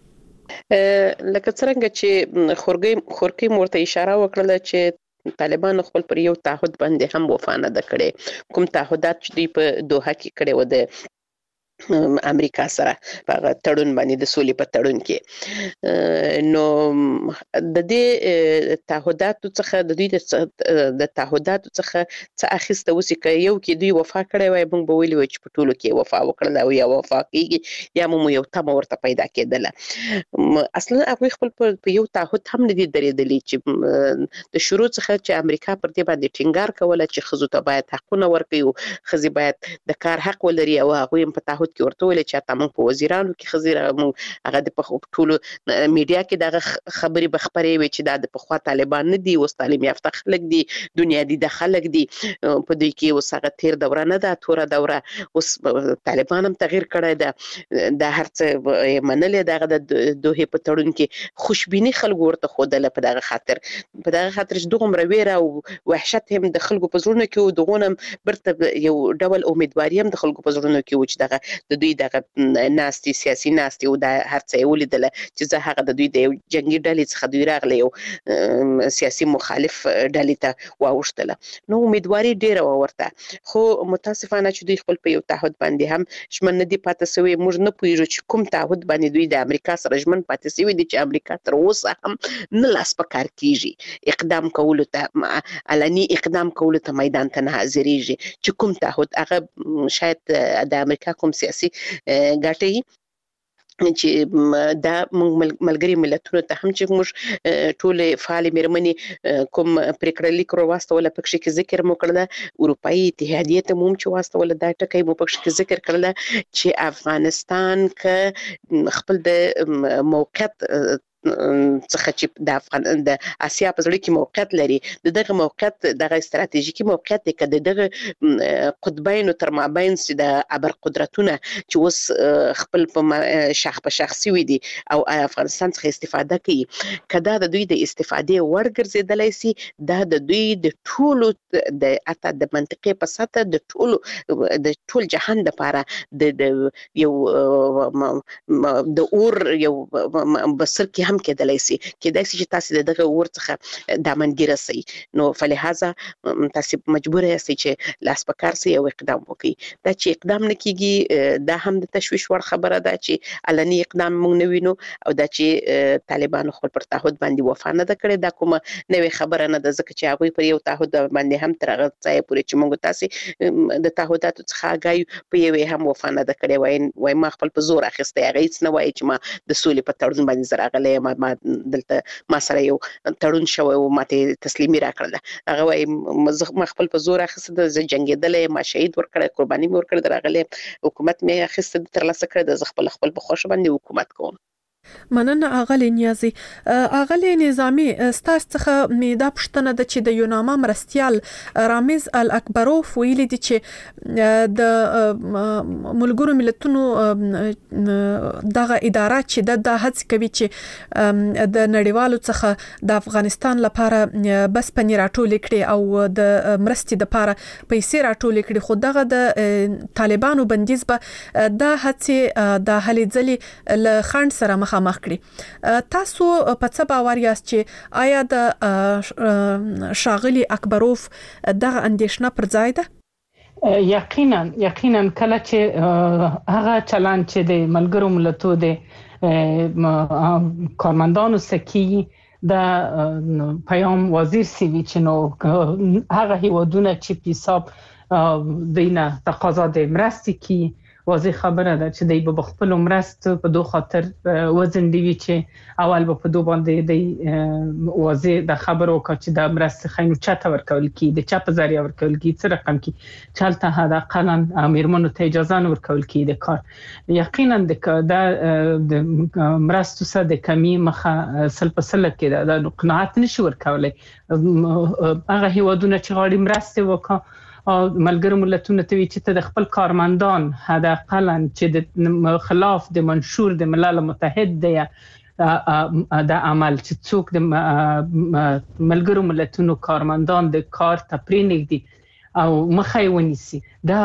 لکه څنګه چې خورګي خورګي مورته اشاره وکړه چې طالبان خپل پر یو تعهد باندې هم وفا نه ده کړې، کوم تعهدات چې دوی په دوحه کې کړي و د امریکا سره په تړون باندې د سولې په تړون کې. نو د دې تعهداتو څخه د دوی د تعهداتو څخه څه اخیسته وسی که یو کې دوی وفا کړي وای موږ به ویلي و چې په ټولو کې وفا وکړل او یا وفا کیږي یا مو یو تمه ورته پیدا کېدله. اصلا هغوی خپل په یو تعهد هم نه دي درېدلي چې د شروع څخه چې امریکا پر دې باندې ټینګار کوله چې ښځو ته باید حقونه ورکړي او ښځې باید د کار حق ولري او هغوی هم په تعهد کې ورته ویل چې تا موږ په وزیرانو کې ښځې هغه د ټولو میډیا کې دغه خبرې به خپرې وي چې دا د پخوا طالبان نه دي، اوس تعلیم یافته خلک دي، دنیا دي د خلک دي، په دوی کې اوس هغه تیر دوره نه ده، توره دوره. اوس طالبان هم تغییر کړی ده، دا هر څه منلې دغه د دوحې په تړون کې خوشبیني خلکو ورته ښودله په دغه خاطر په دغه خاطر چې دغومره ویره او وحشت هم د خلکو په زړونو کې و، دغونه برته یو ډول امیدواري هم د خلکو په زړونو کې و چې دغه د دوی دغه ناستي سیاسي ناستي او د هر څه یې ولیدله چې زه هغه د دوی د یو جنګي ډلې څخه دوی راغلی یو سیاسي مخالف ډلې ته واوښتله. نو امیدواري ډېره وه ورته، خو متاسفانه چې دوی خپل په یو تعهد باندې هم ژمن نه دي پاتې سوي. موږ نه پوهېږو چې کوم تعهد باندې دوی د امریکا سره ژمن پاتې سوي دي چې امریکا تر اوسه هم نه لاس په کار کېږي اقدام کولو ته، علني اقدام کولو ته میدان ته نه حاضرېږي چې کوم تعهد هغه شاید د امریکا کوم سیاسي ګټې چې دا موږ ملګري ملتونو ته هم چې موږ ټولې فعالې مېرمنې کوم پرېکړه لیک راواستوله پکښې کې ذکر مو کړله، اروپایي اتحادیې ته مو هم چې واستوله دا ټکی مو پکښې کې ذکر کړله چې افغانستان که خپل د موقعیت څخه چې د افغان د اسیا په زړه کې موقعیت لري، د دغه موقعیت دغه استراتیژیکي موقعیت دی که د دغه قطبینو تر مابین چې د ابرقدرتونه چې اوس خپل په شاخ په شاخ سوي دي او افغانستان څخه استفاده کوي، که دا د دوی د استفادې وړ ګرځېدلی سي، دا د دوی د ټولو د حتی د منطقې په سطحه د ټولو د ټول جهان دپاره د یو د اور یو بسر کې هم کېدلی سي کېدای سي چې تاسې د دغه اور څخه دامنګیره سئ. نو فلهذا تاسې مجبوره یاستئ چې لاس په کار سئ او اقدام وکړئ. دا چې اقدام نه کېږي دا هم د تشویش وړ خبره ده چې علني اقدام موږ نه وینو، او دا چې طالبانو خپل پر تعهد باندې وفا نه ده کړې دا کومه نوې خبره نه ده، ځکه چې هغوی پر یو تعهد باندې هم تر هغه ځایه پورې چې موږ تاسې د تعهداتو څخه آګاه یو په یوې هم وفا نه ده کړې. وایي ما خپل په زور اخیستی، هغه هېڅ نه وایي چې ما د سولې په تړون باندې زه راغلی یم، ما دلته ما سره یو تړون شوی و ما ته تسلیمي راکړله، هغه وایي ما خپل په زور اخیسته ده، زه جنګېدلی یم، ما شهید ورکړی، قرباني مې ورکړې ده، راغلی حکومت مې اخیسته ده ترلاسه کړی ده، زه خپل خپل په خوښه باندې حکومت کوم. مننه اغلی نیازی. اغلی نظامی ستاسو څخه مې دا پوښتنه ده چې د یوناما مرستیال رامیز الاکبروف ویلي دي چې د ملګرو ملتونو دغه اداره چې د هڅې کوي چې د نړیوالو څخه د افغانستان لپاره بس پنې راټولې کړي او د مرستې لپاره پیسې راټولې کړي، خو دغه د طالبانو بندیز به د هڅې د هلې ځلې له خنډ سره مخ مخ کړي. تاسو په څه باور یاست چې آیا د شاغلي اکبروف دغه اندیشنه پر ځای ده؟ یقینا یقینا کله چې هغه چلان چې د ملګرو ملتونو د کارمندانو سکی د پیام وزیر سیوی چې نو هغه هیوادونه چې په حساب دینه تقاضا د مرستې کی واضح خبره ده چې دوی به خپل مرست په دوه خاطر وزن دی چې اول به په دوه باندې دی واضح د خبرو کا چې د مرست خینو چاته ورکول کی د چا په ذریعہ ورکول کی څه رقم کی چلته هدا قانون امیرمنو ته اجازه نه ورکول کی د کار یقینا د مرست سره د کمی مخه سل په سل کې د قناعت نشي ورکولای هغه هیوادونه چې غواړي مرست وکړي ملګرو ملتونو ته چې ته د خپل کارمندان هدا قلن چې د خلاف د منشور د ملل متحد دی د عمل چې څوک د ملګرو ملتونو کارمندان د کار تپرینګ دي او مخه ونیسي دا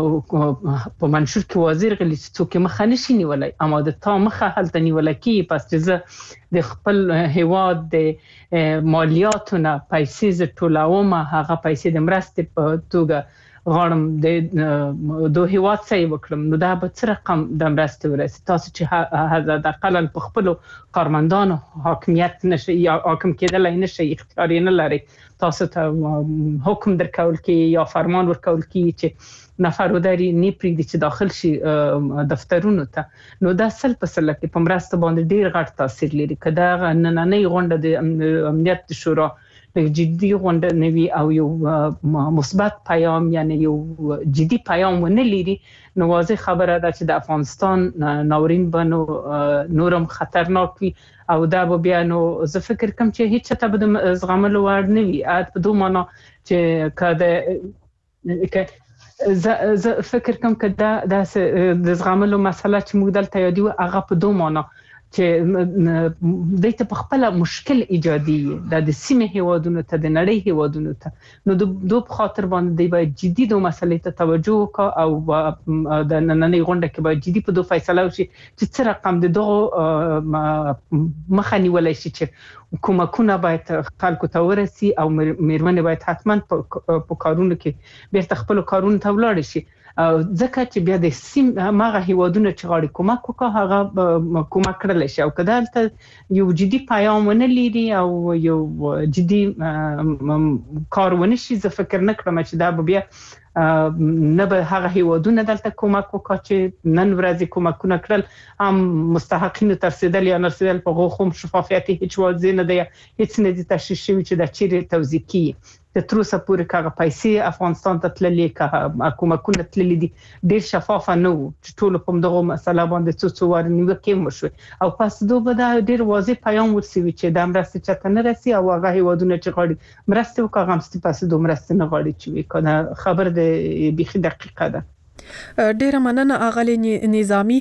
په منشور کې وزیر غلی چې څوک مخه نشي نیولای اما د تا مخه هلته نیول کی پس چې د خپل هواد د مالیاتونه پیسې ز ټولومه هغه پیسې د مرستې په توګه غواړم د دوه هواد څخه وکړم نو دا به څه رقم د مرستې ورسي تاسو چې د اقل په خپل کارمندانو حاکمیت نشي یا حاکم کېدل نشي اختیار نه لري تاسو ته حکم درکول کی یا فرمان ورکول کی چې نفر وداري نه پریږدي چې داخل شي دفترونو ته نو دا سل په سل کې په مرسته باندې ډیر غټ تاثیر لري کدا نن نه غونډه د امنیت شورا د جدي غونډه نوي او یو مثبت پیام یعنی یو جدي پیام ونه لري نو واضح خبره ده چې د افغانستان ناورین بنو نورم خطرناک وي او دا به بیا نو زه فکر کوم چې هیڅ ته به زغملو وړ نه وي اته په دوه معنا چې کده زه فکر کوم کدا د زغملو مسله چې موږ دلته یادو هغه په دوه معنا چې دایته په خپل مشکل ایجادي د سیمه هیوادونو ته د نړۍ هیوادونو ته نو د دوه خاطر باندې دی باید جدي د مسلې ته توجه وکړي او د نننۍ غونډه کې باید جدي په دوه فیصله وشي چې څه رقم د دغه مخنیولای شي چې کومکونه باید خلکو ته ورسي او میرمنې باید حتما په کارونو کې بیرته خپل کارونو ته ولاړ شي ځکه چې بیا د سیم ماغه هیوادونه چې غواړي کومک وکړي هغه کومک کړل شي او کله یو جدي پیام ونه لري او یو جدي کار ونه شي زه فکر نه کوم چې دا بیا نه به هغه هیوادونه دلته کومک وکړي چې نن ورځ کومکونه کړل هم مستحقین ترسیدل یا نرسیدل په غوښم شفافیت هیڅ واضح نه دی هیڅ نه دي تشریح شوی چې د چیرې توزیع کی د تروسه پورې کاغه پیسې افغانستان ته تللې کا کومکونه تللې دي ډیر شفاف نه وو چې ټول په دغه مسله باندې څه څه ورنیو کې مشو او پس دوه به ډیر واضح پیغام ورسوي چې د مرستې چته نه راسي او هغه هیوادونه چې غواړي مرستې وکړي هم ست پس دوه مرستې نه غواړي چې وکړه خبر د بيخي دقیقه ده ډیره مننه اغلی نظامی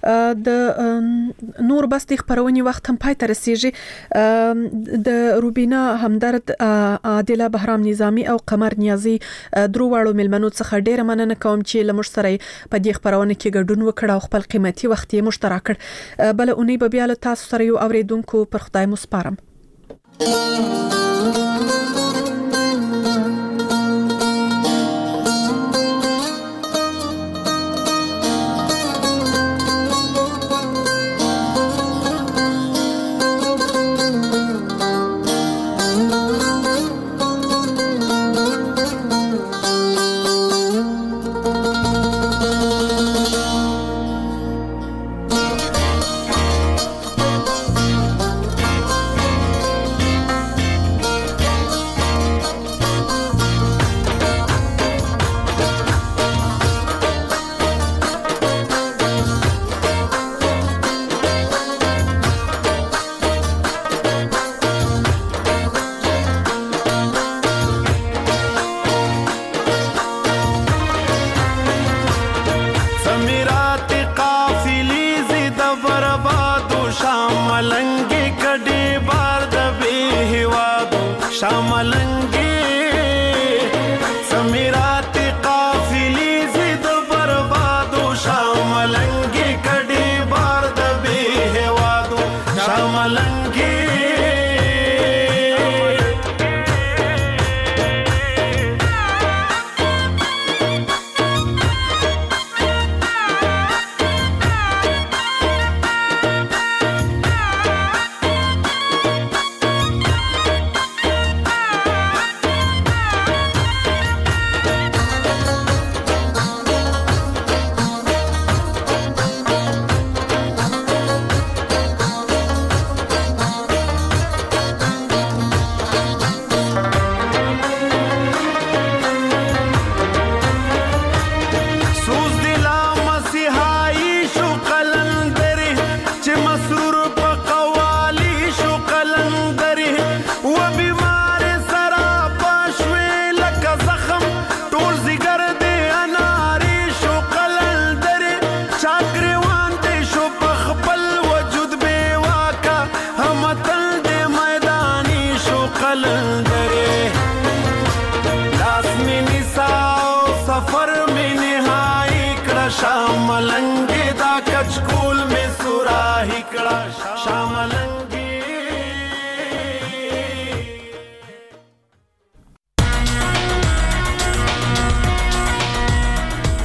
د نور بس د خبرونې وخت هم پای ته رسیږي د روبینا همدرد عادله بهرام نظامی او قمر نیازی درو واړو ملمنو څخه ډیره مننه کوم چې لمر سره په دې خبرونه کې ګډون وکړ او خپل قیمتي وخت یې مشترک کړ بل اونۍ به بیا له تاسو سره یو اوریدونکو پر خدای مسپارم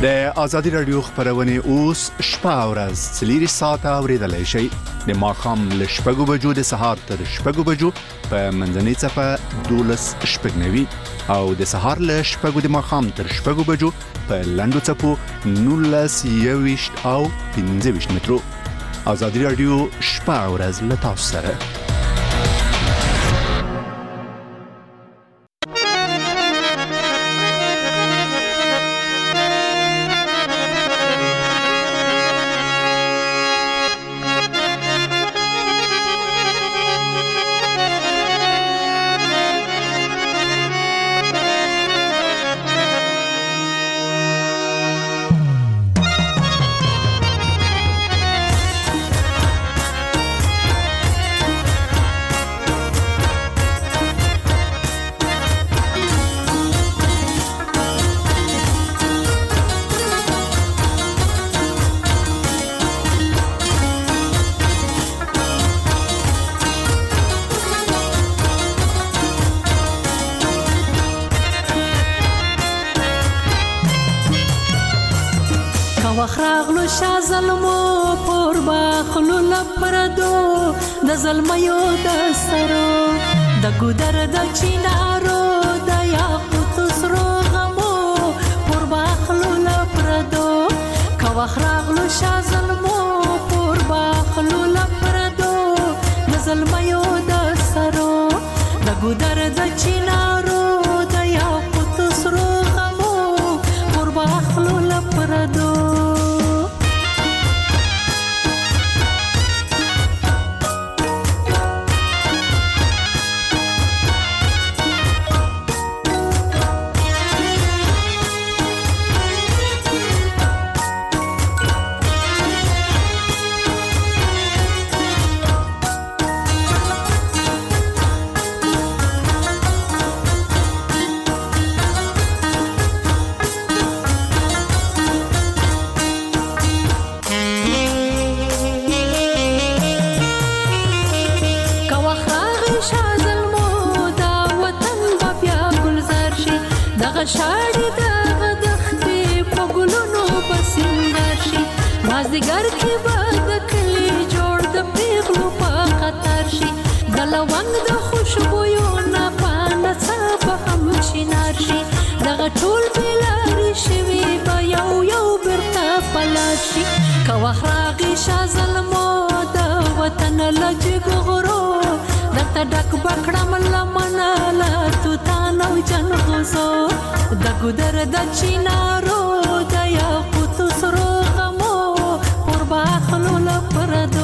د ازادي رادیو خبرونه اوس شپه او ورځ څلور ساعته اوریدلای شئ د ماښام له شپږو بجو د سهار تر شپږو بجو په منځنۍ صفه دولس شپږنوي او د سهار له شپږو د ماښام تر شپږو بجو په لنډو صفو نولس یويشت او پنځه ویشت مترو. ازادي رادیو شپه او ورځ له تاسو سره. وخراغلو شازلمو پر باخلو لپردو د زلمیو د سرو د ګودر د چینارو د یاقوت سرو غمو پر باخلو لپردو کا وخراغلو شازلمو پر باخلو لپردو د زلمیو د سرو د ګودر د چینارو د یاقوت سرو غمو پر باخلو لپردو شاړې د دښتې په ګلونو بسنګر شي مازدیګر کې به د کلي جوړ د پیغلو په قطار شي د لونګ د خوشبویو نه په نڅا به هم چینار شي دغه ټول بېلارې شوي به یو یو بیرته په لار شي که وخت راغی شاه زلمو د وطن له جګ غرو درته ډک به کړم لمنه له توتان او جنغوزو د ګودر د چینارو د یاقوتو سرو غمو پر باخلو لپردو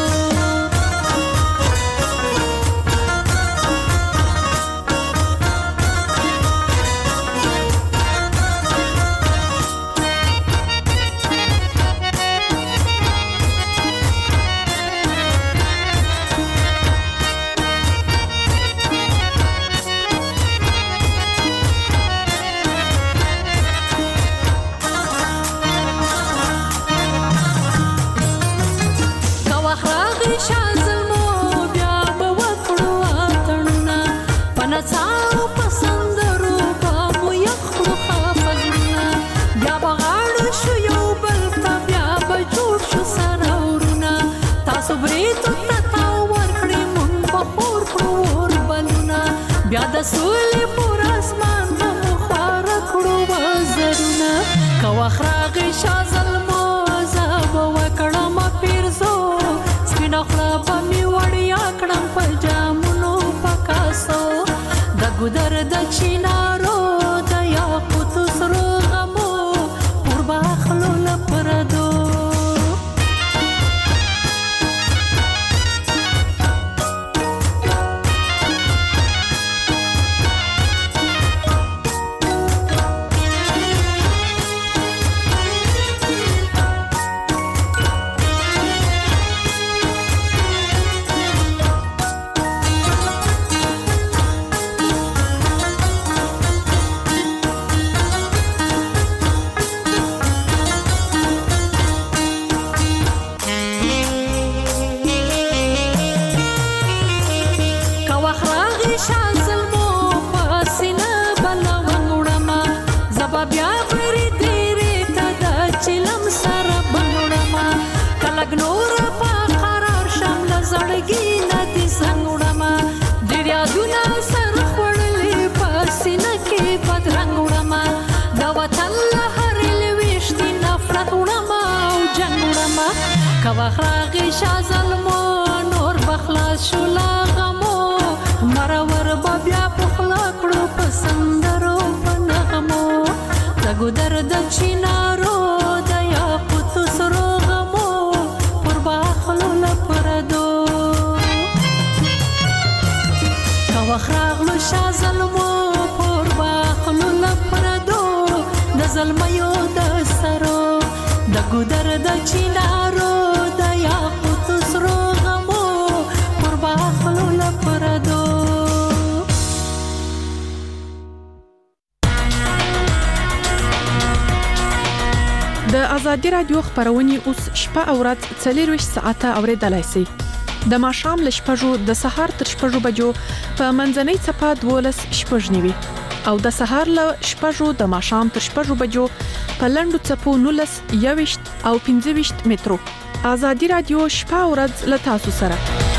د سولې پر اسمان هم خواره کړو وزرونه که وخت راغی شاه زلمو زه به وکړم پیرزو سپینه خوله به مې وړیا کړم په جامونو په کاسو د ګودر د چینارو د یاقوتو سرو غمو پر باخلو لپردو کوا خراغی شازلمو نور بخلاص شولا غمو مرور بیا پخلا کړو پسندرو پنغمو دغه درد چینارو د یاقوت سرو غمو پر باخلو لپردو کوا خراغلو شازلمو پر باخلو لپردو د زلمیو د سرو دغه درد چینارو د یاقوت سرو غمو پر باخلو لپردو د ازادي رادیو خبرونه اوس شپه او ورځ څلور ساعته اوریدلای شئ د ماښام ل شپږو د سهار تر شپږو بجو په منځنۍ صفه دولس شپږ نیوي او د سهار ل شپږو د ماښام تر شپږو بجو په لندو صفو نولس یويشت او پنځه ویشت مترو ازادي رادیو شپه او ورځ ل تاسو سره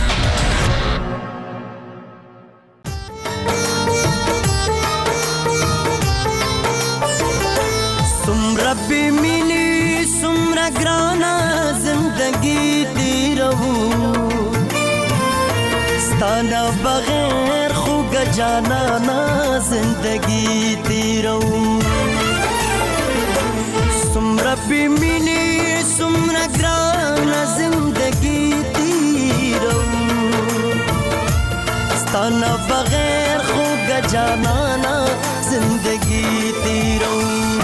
ربی مینی سمرا گرانا زندگی تیرو ستانا بغیر خوگ جانانا زندگی تیرو سمرا بی مینی سمرا گرانا زندگی تیرو ستانا بغیر خوگ جانانا زندگی تیرو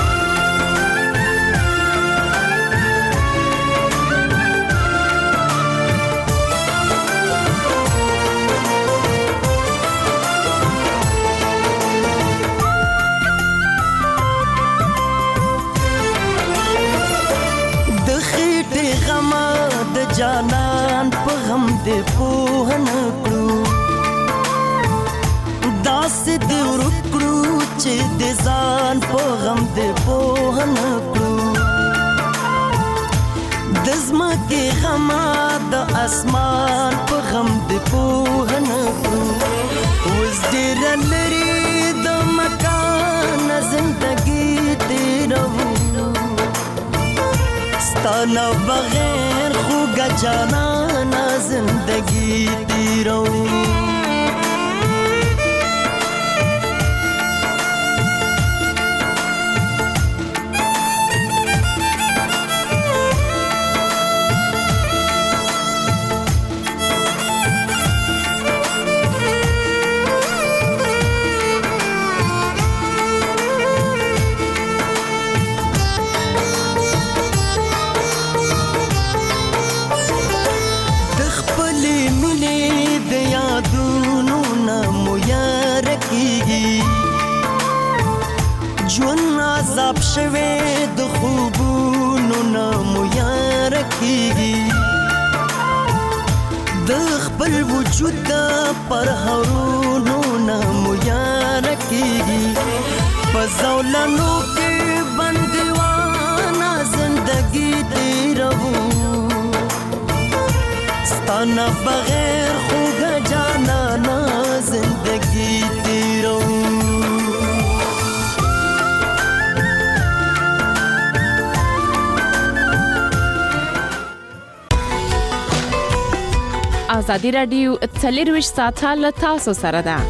جانان په غم دې په نکړو داس دې ورکړو چې دې ځان په غم دې په نکړو دزما کې غم د اسمان په غم دې په نکړو وز دې لري د مکان زندگی تیرو ستانا بغیر خوگا جانانا زندگی تیرو عذاب شوه د خوبونو نامو یار کیږي د خپل وجود پر هرونو نامو یار کیږي پزولانو کې بندوانه زندگی تیرو ستانا بغیر خوګ جانا نا زندگی تیرو ازادي رادیو څلور ساعته ل تاسو سره ده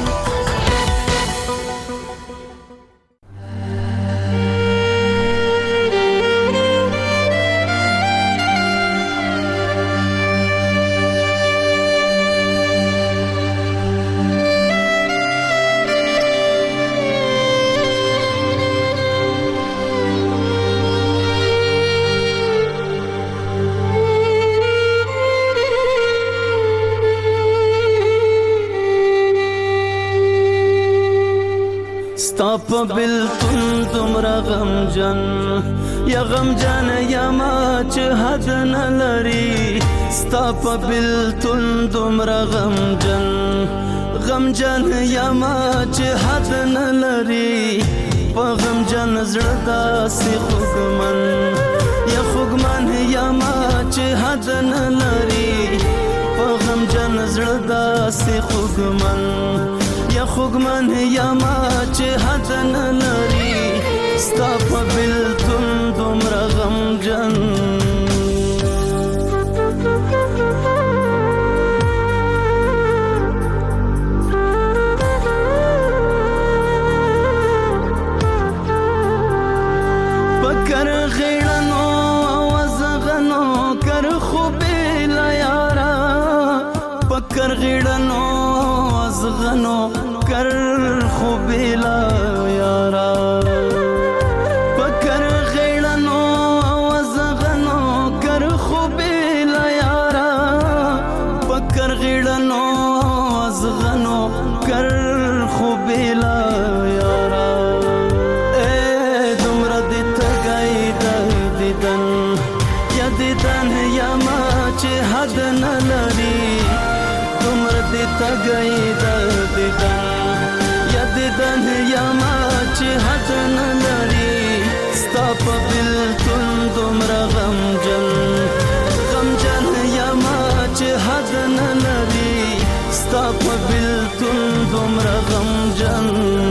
ستاپ بلتون تمرا غم جن یا غم جن یا ما چه حد نلری ستاپ بلتون تمرا غم جن غم جن یا ما چه حد نلری په غم جن زړه سی خوګمن یا خوګمن یا ما چه حد نلری په غم جن زړه سی خوګمن یا خوګمن یا ما چې حد نه لري ستا په بلتون دومره غمجن پکر غیړنو ازغنو کر خو بیلا یارا پکر غیړنو ازغنو کر خو بیلا یارا پکر غیړنو ازغنو کر خو بیلا یارا اے دومره دې تګای د دیدن یا دیدن یا ما چې حد نه لري دومره دې تګای د دیدن یا دیدن یا ما چې حد نه لري ستا په بلتون دومره غمجن غمجن یا ما چې حد نه لري ستا په بلتون دومره غمجن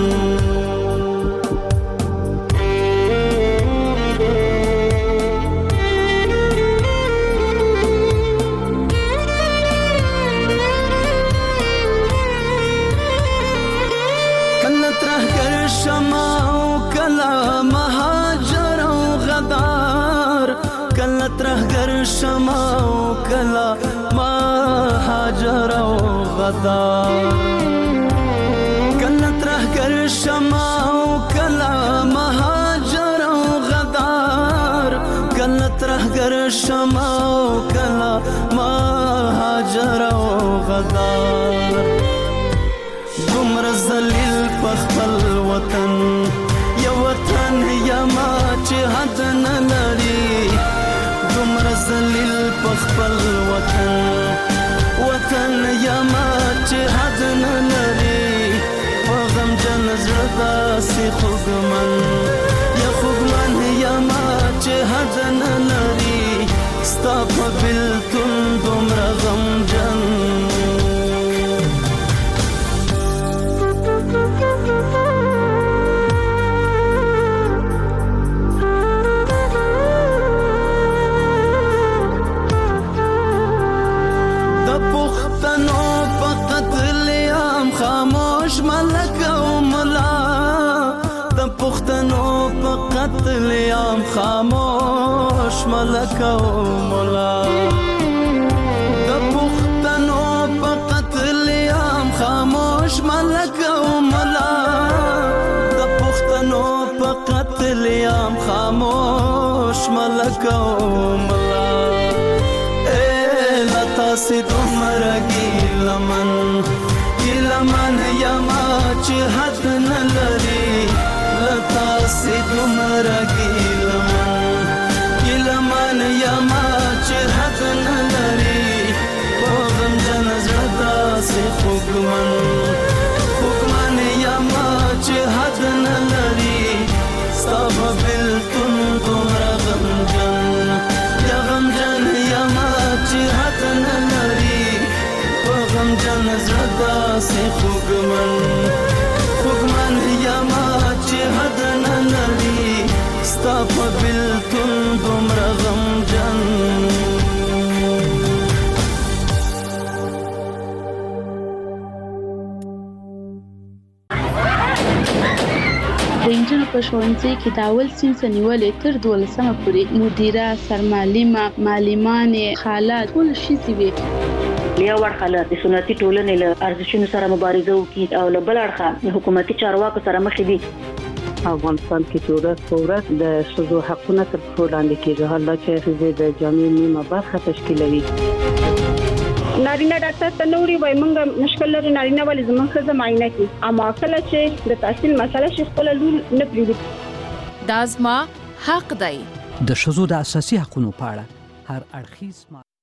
کله ترهګر شمه او کله مهاجر او غدار کله ترهګر شمه او کله مهاجر او غدار کله ترهګر شمه او کله مهاجر او غدار کله ترهګر شمه او کله مهاجر او غدار دومره ذلیل په خپل وطن یا وطن یا ما چې حد نه لري دومره ذلیل په خپل وطن وطن یا ما چې حد نه لري په غمجن زړه داسې خوږمن یا خوږمن یا ما چې حد نه لري ستا په بلتون دومره غمجن خاموش ملک او ملا د پښتنو په قتل عام خاموش ملک او ملا د پښتنو په قتل عام خاموش ملک او ملا د پښتنو په قتل عام خاموش ملک او ملا اے لتا سي دومره ګیلمن ګیلمن یا ما چې حد نه لري لتا سي دومره ګیلمن ګیلمن یا ما چې حد نه لري په غمجن زړه داسې خوږمن خوږمن یا ما چې حد نه لري ستا په بلتون دومره غمجن یا غمجن یا ما چې حد نه لري غمجن زړه داسې خوږمن خوږمن یا ما چې حد نه لري ستا په بلتون دومره غمجن د انجنونو په ښوونځي کې د اول صنف نیولې تر دولسمه پورې مدیره سرمعلمه معلمانې خالات ټول شي وي یو ورخه د سنتي ټولنې له ارزښتونو سره مبارزه وکړي او له بل اړخه حکومتي چارواکو سره مخ دي افغانستان کې چې ورځ په ورځ د ښځو حقونه تر پښو لاندې کېږي حالا چې ښځې د جامعې نیمه برخه تشکیلوي نارینه ډاکټر ته نوري وای مونږ مشکل لري نارینه ولې زموږ ښځه معاینه کوي اما کله چې د تحصیل مسله شي خپل لور نه پریږدي دا زما حق دی د ښځو د اساسي حقوقو په اړه هر اړخیز